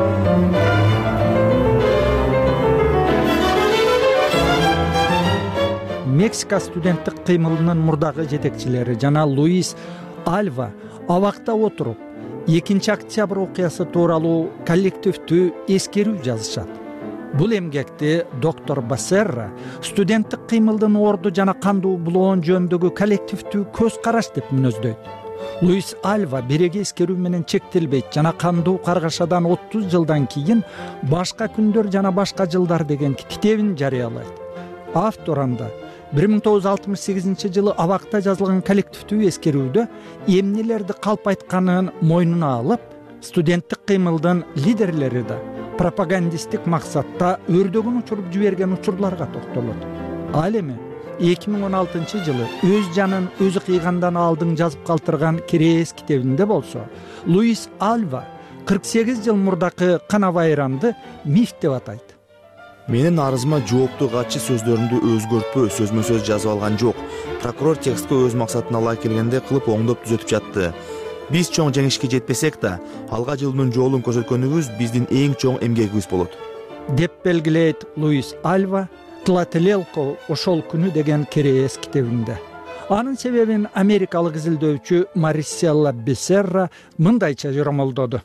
Мексика студенттик кыймылынын мурдагы жетекчилери жана Луис Альва абакта отуруп экинчи октябрь окуясы тууралуу коллективдүү эскерүү жазышат. Бул эмгекти доктор Басерра студенттик кыймылдын орду жана кандуу булоон жөнүндөгү коллективдүү көз караш деп мүнөздөйт. Луис Альва береги эскерүү менен чектелбейт жана кандуу каргашадан отуз жылдан кийин башка күндөр жана башка жылдар деген китебин жарыялайт. Автор анда бир миң тогуз жүз алтымыш сегизинчи жылы абакта жазылган коллективдүү эскерүүдө эмнелерди калп айтканын мойнуна алып, студенттик кыймылдын лидерлери да пропагандисттик максатта өрдөгүн учуруп жиберген учурларга токтолот. Ал эми эки миң он алтынчы жылы өз жанын өзү кыйгандан алдың жазып калтырган Керээс китебинде болсо, Луис Альва кырк сегиз жыл мурдакы канавайранды миф деп атайт. Менин арызыма жооптуу катчы сөздөрүмдү өзгөртпөө сөзмө сөз жазып алган жок. Прокурор текстке өз максатына ылайык келгенде кылып оңдоп түзөтүп жатты. Биз чоң жеңишке жетпесек да, алга жылуунун жолун көрсөткөнүбүз биздин эң чоң эмгегибиз болот. Деп белгилейт Луис Альва Тлателелко ошол күнү деген Керээс китебинде. Анын себебин америкалык изилдөөчү Мариселла Бесерра мындайча жоромолдоду.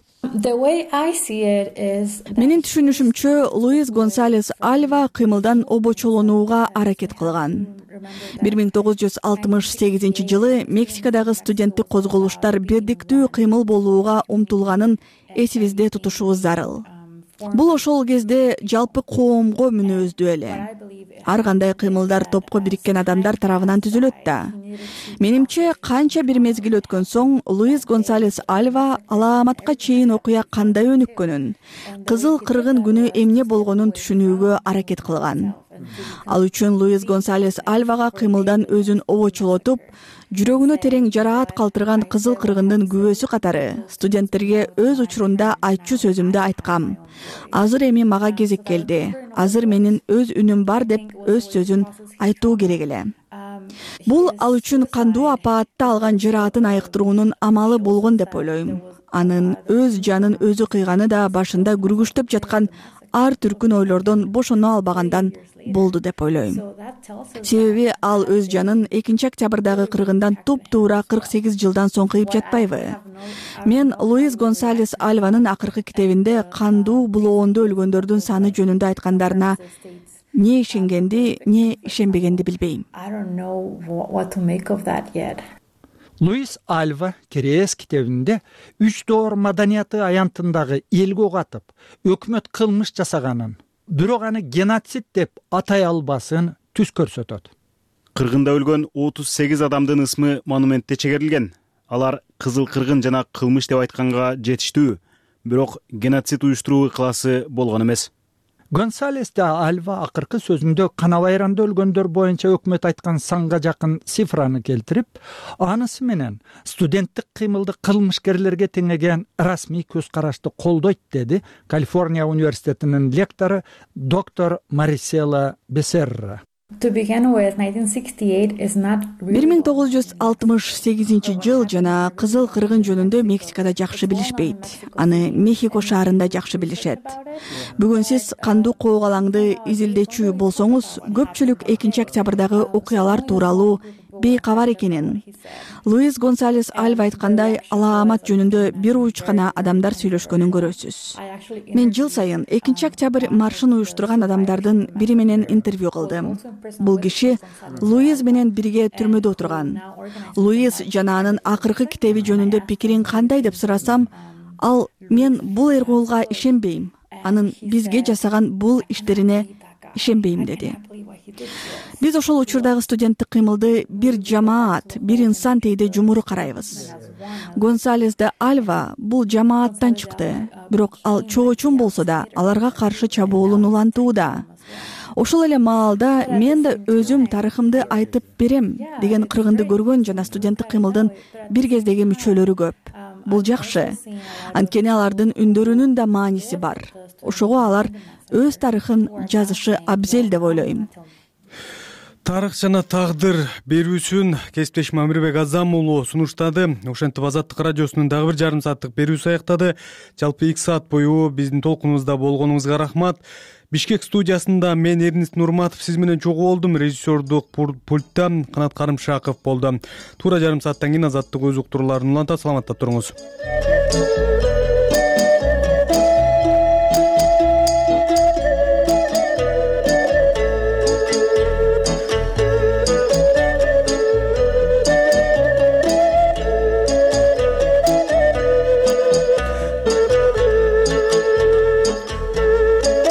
Менин түшүнүшүмчө Луис Гонсалес Альва кыймылдан обочолонууга аракет кылган. бир миң тогуз жүз алтымыш сегизинчи жылы Мексикадагы студенттик козголуштар бирдиктүү кыймыл болууга умтулганын эсибизде тутушубуз зарыл. Бул ошол кезде жалпы коомго мүнөздүү эле. Ар кандай кыймылдар топко бириккен адамдар тарабынан түзүлөт да. Менимче канча бир мезгил өткөн соң Луис Гонсалес Альва алааматка чейин окуя кандай өнүккөнүн, кызыл кыргын күнү эмне болгонун түшүнүүгө аракет кылган. Ал үчүн Луис Гонсалес Альвага кыймылдан өзүн обочолотуп, жүрөгүнө терең жараат калтырган кызыл кыргындын күбөсү катары студенттерге өз учурунда айтчу сөзүмдү айткам. Азыр эми мага кезек келди. Азыр менин өз үнүм бар деп өз сөзүн айтуу керек эле. Бул ал үчүн кандуу апаатта алган жараатын айыктыруунун амалы болгон деп ойлойм. Анын өз жанын өзү кыйганы да башында күргүчтөп жаткан ар түркүн ойлордон бошоно албагандан болду деп ойлойм. Себеби ал өз жанын экинчи октябрдагы кыргындан туп-туура кырк сегиз жылдан соң кыйып жатпайбы? Мен Луис Гонсалес Альванын акыркы китебинде кандуу булоондо өлгөндөрдүн саны жөнүндө айткандарына не ишенгенди, не ишенбегенди билбейм. Луис Альва Керээс китебинде үч доор маданияты аянтындагы элге катып, өкмөт кылмыш жасаганын, бирок аны геноцид деп атай албасын түз көрсөтөт. Кыргында өлгөн отуз сегиз адамдын ысмы монументте чегерилген. Алар кызыл кыргын жана кылмыш деп айтканга жетиштүү, бирок геноцид уюштуруу ыкыласы болгон эмес. Гонсалес да Альва акыркы сөзүндө канавайранда өлгөндөр боюнча өкмөт айткан санга жакын цифраны келтирип, анысы менен студенттик кыймылды кылмышкерлерге теңеген расмий көз карашты колдойт, деди Калифорния университетинин лектору доктор Мариселла Бесерра. бир миң тогуз жүз алтымыш сегизинчи жыл жана кызыл кыргын жөнүндө Мексикада жакшы билишпейт, аны Мехико шаарында жакшы билишет. Бүгүн сиз кандуу коогалаңды изилдечү болсоңуз, көпчүлүк экинчи октябрдагы окуялар тууралуу бейкабар экенин, Луис Гонсалес Альва айткандай, алаамат жөнүндө бир уучкана адамдар сүйлөшкөнүн көрөсүз. Мен жыл сайын экинчи октябрь маршын уюштурган адамдардын бири менен интервью кылдым. Бул киши Луис менен бирге түрмөдө отурган. Луис жана анын акыркы китеби жөнүндө пикирин кандай деп сурасам, ал мен бул эргуулга ишенбейм, анын бизге жасаган бул иштерине ишенбейм деди. Биз ошол учурдагы студенттик кыймылды бир жамаат, бир инсан тейде жумуру карайбыз. Гонсалес де Альва бул жамааттан чыкты, бирок ал чоочун болсо да аларга каршы чабуулун улантууда. Ошол эле маалда мен да өзүм тарыхымды айтып берем деген кыргынды көргөн жана студенттик кыймылдын бир кездеги мүчөлөрү көп. Бул жакшы. Анткени алардын үндөрүнүн да мааниси бар. Ошого алар өз тарыхын жазышы абзел деп ойлойм. Тарых жана тагдыр берүүсүн кесиптешим Амирбек Азам уулу сунуштады. Ошентип Азаттык радиосунун дагы бир жарым сааттык берүүсү аяктады. Жалпы эки саат бою биздин толкунубузда болгонуңузга рахмат. Бишкек студиясында мен Эрнист Нурматов сиз менен чогуу болдум. Режиссердук пультта Канат Карымшаков болду. Туура жарым сааттан кийин Азаттык өз уктурууларын улантат. Саламатта туруңуз.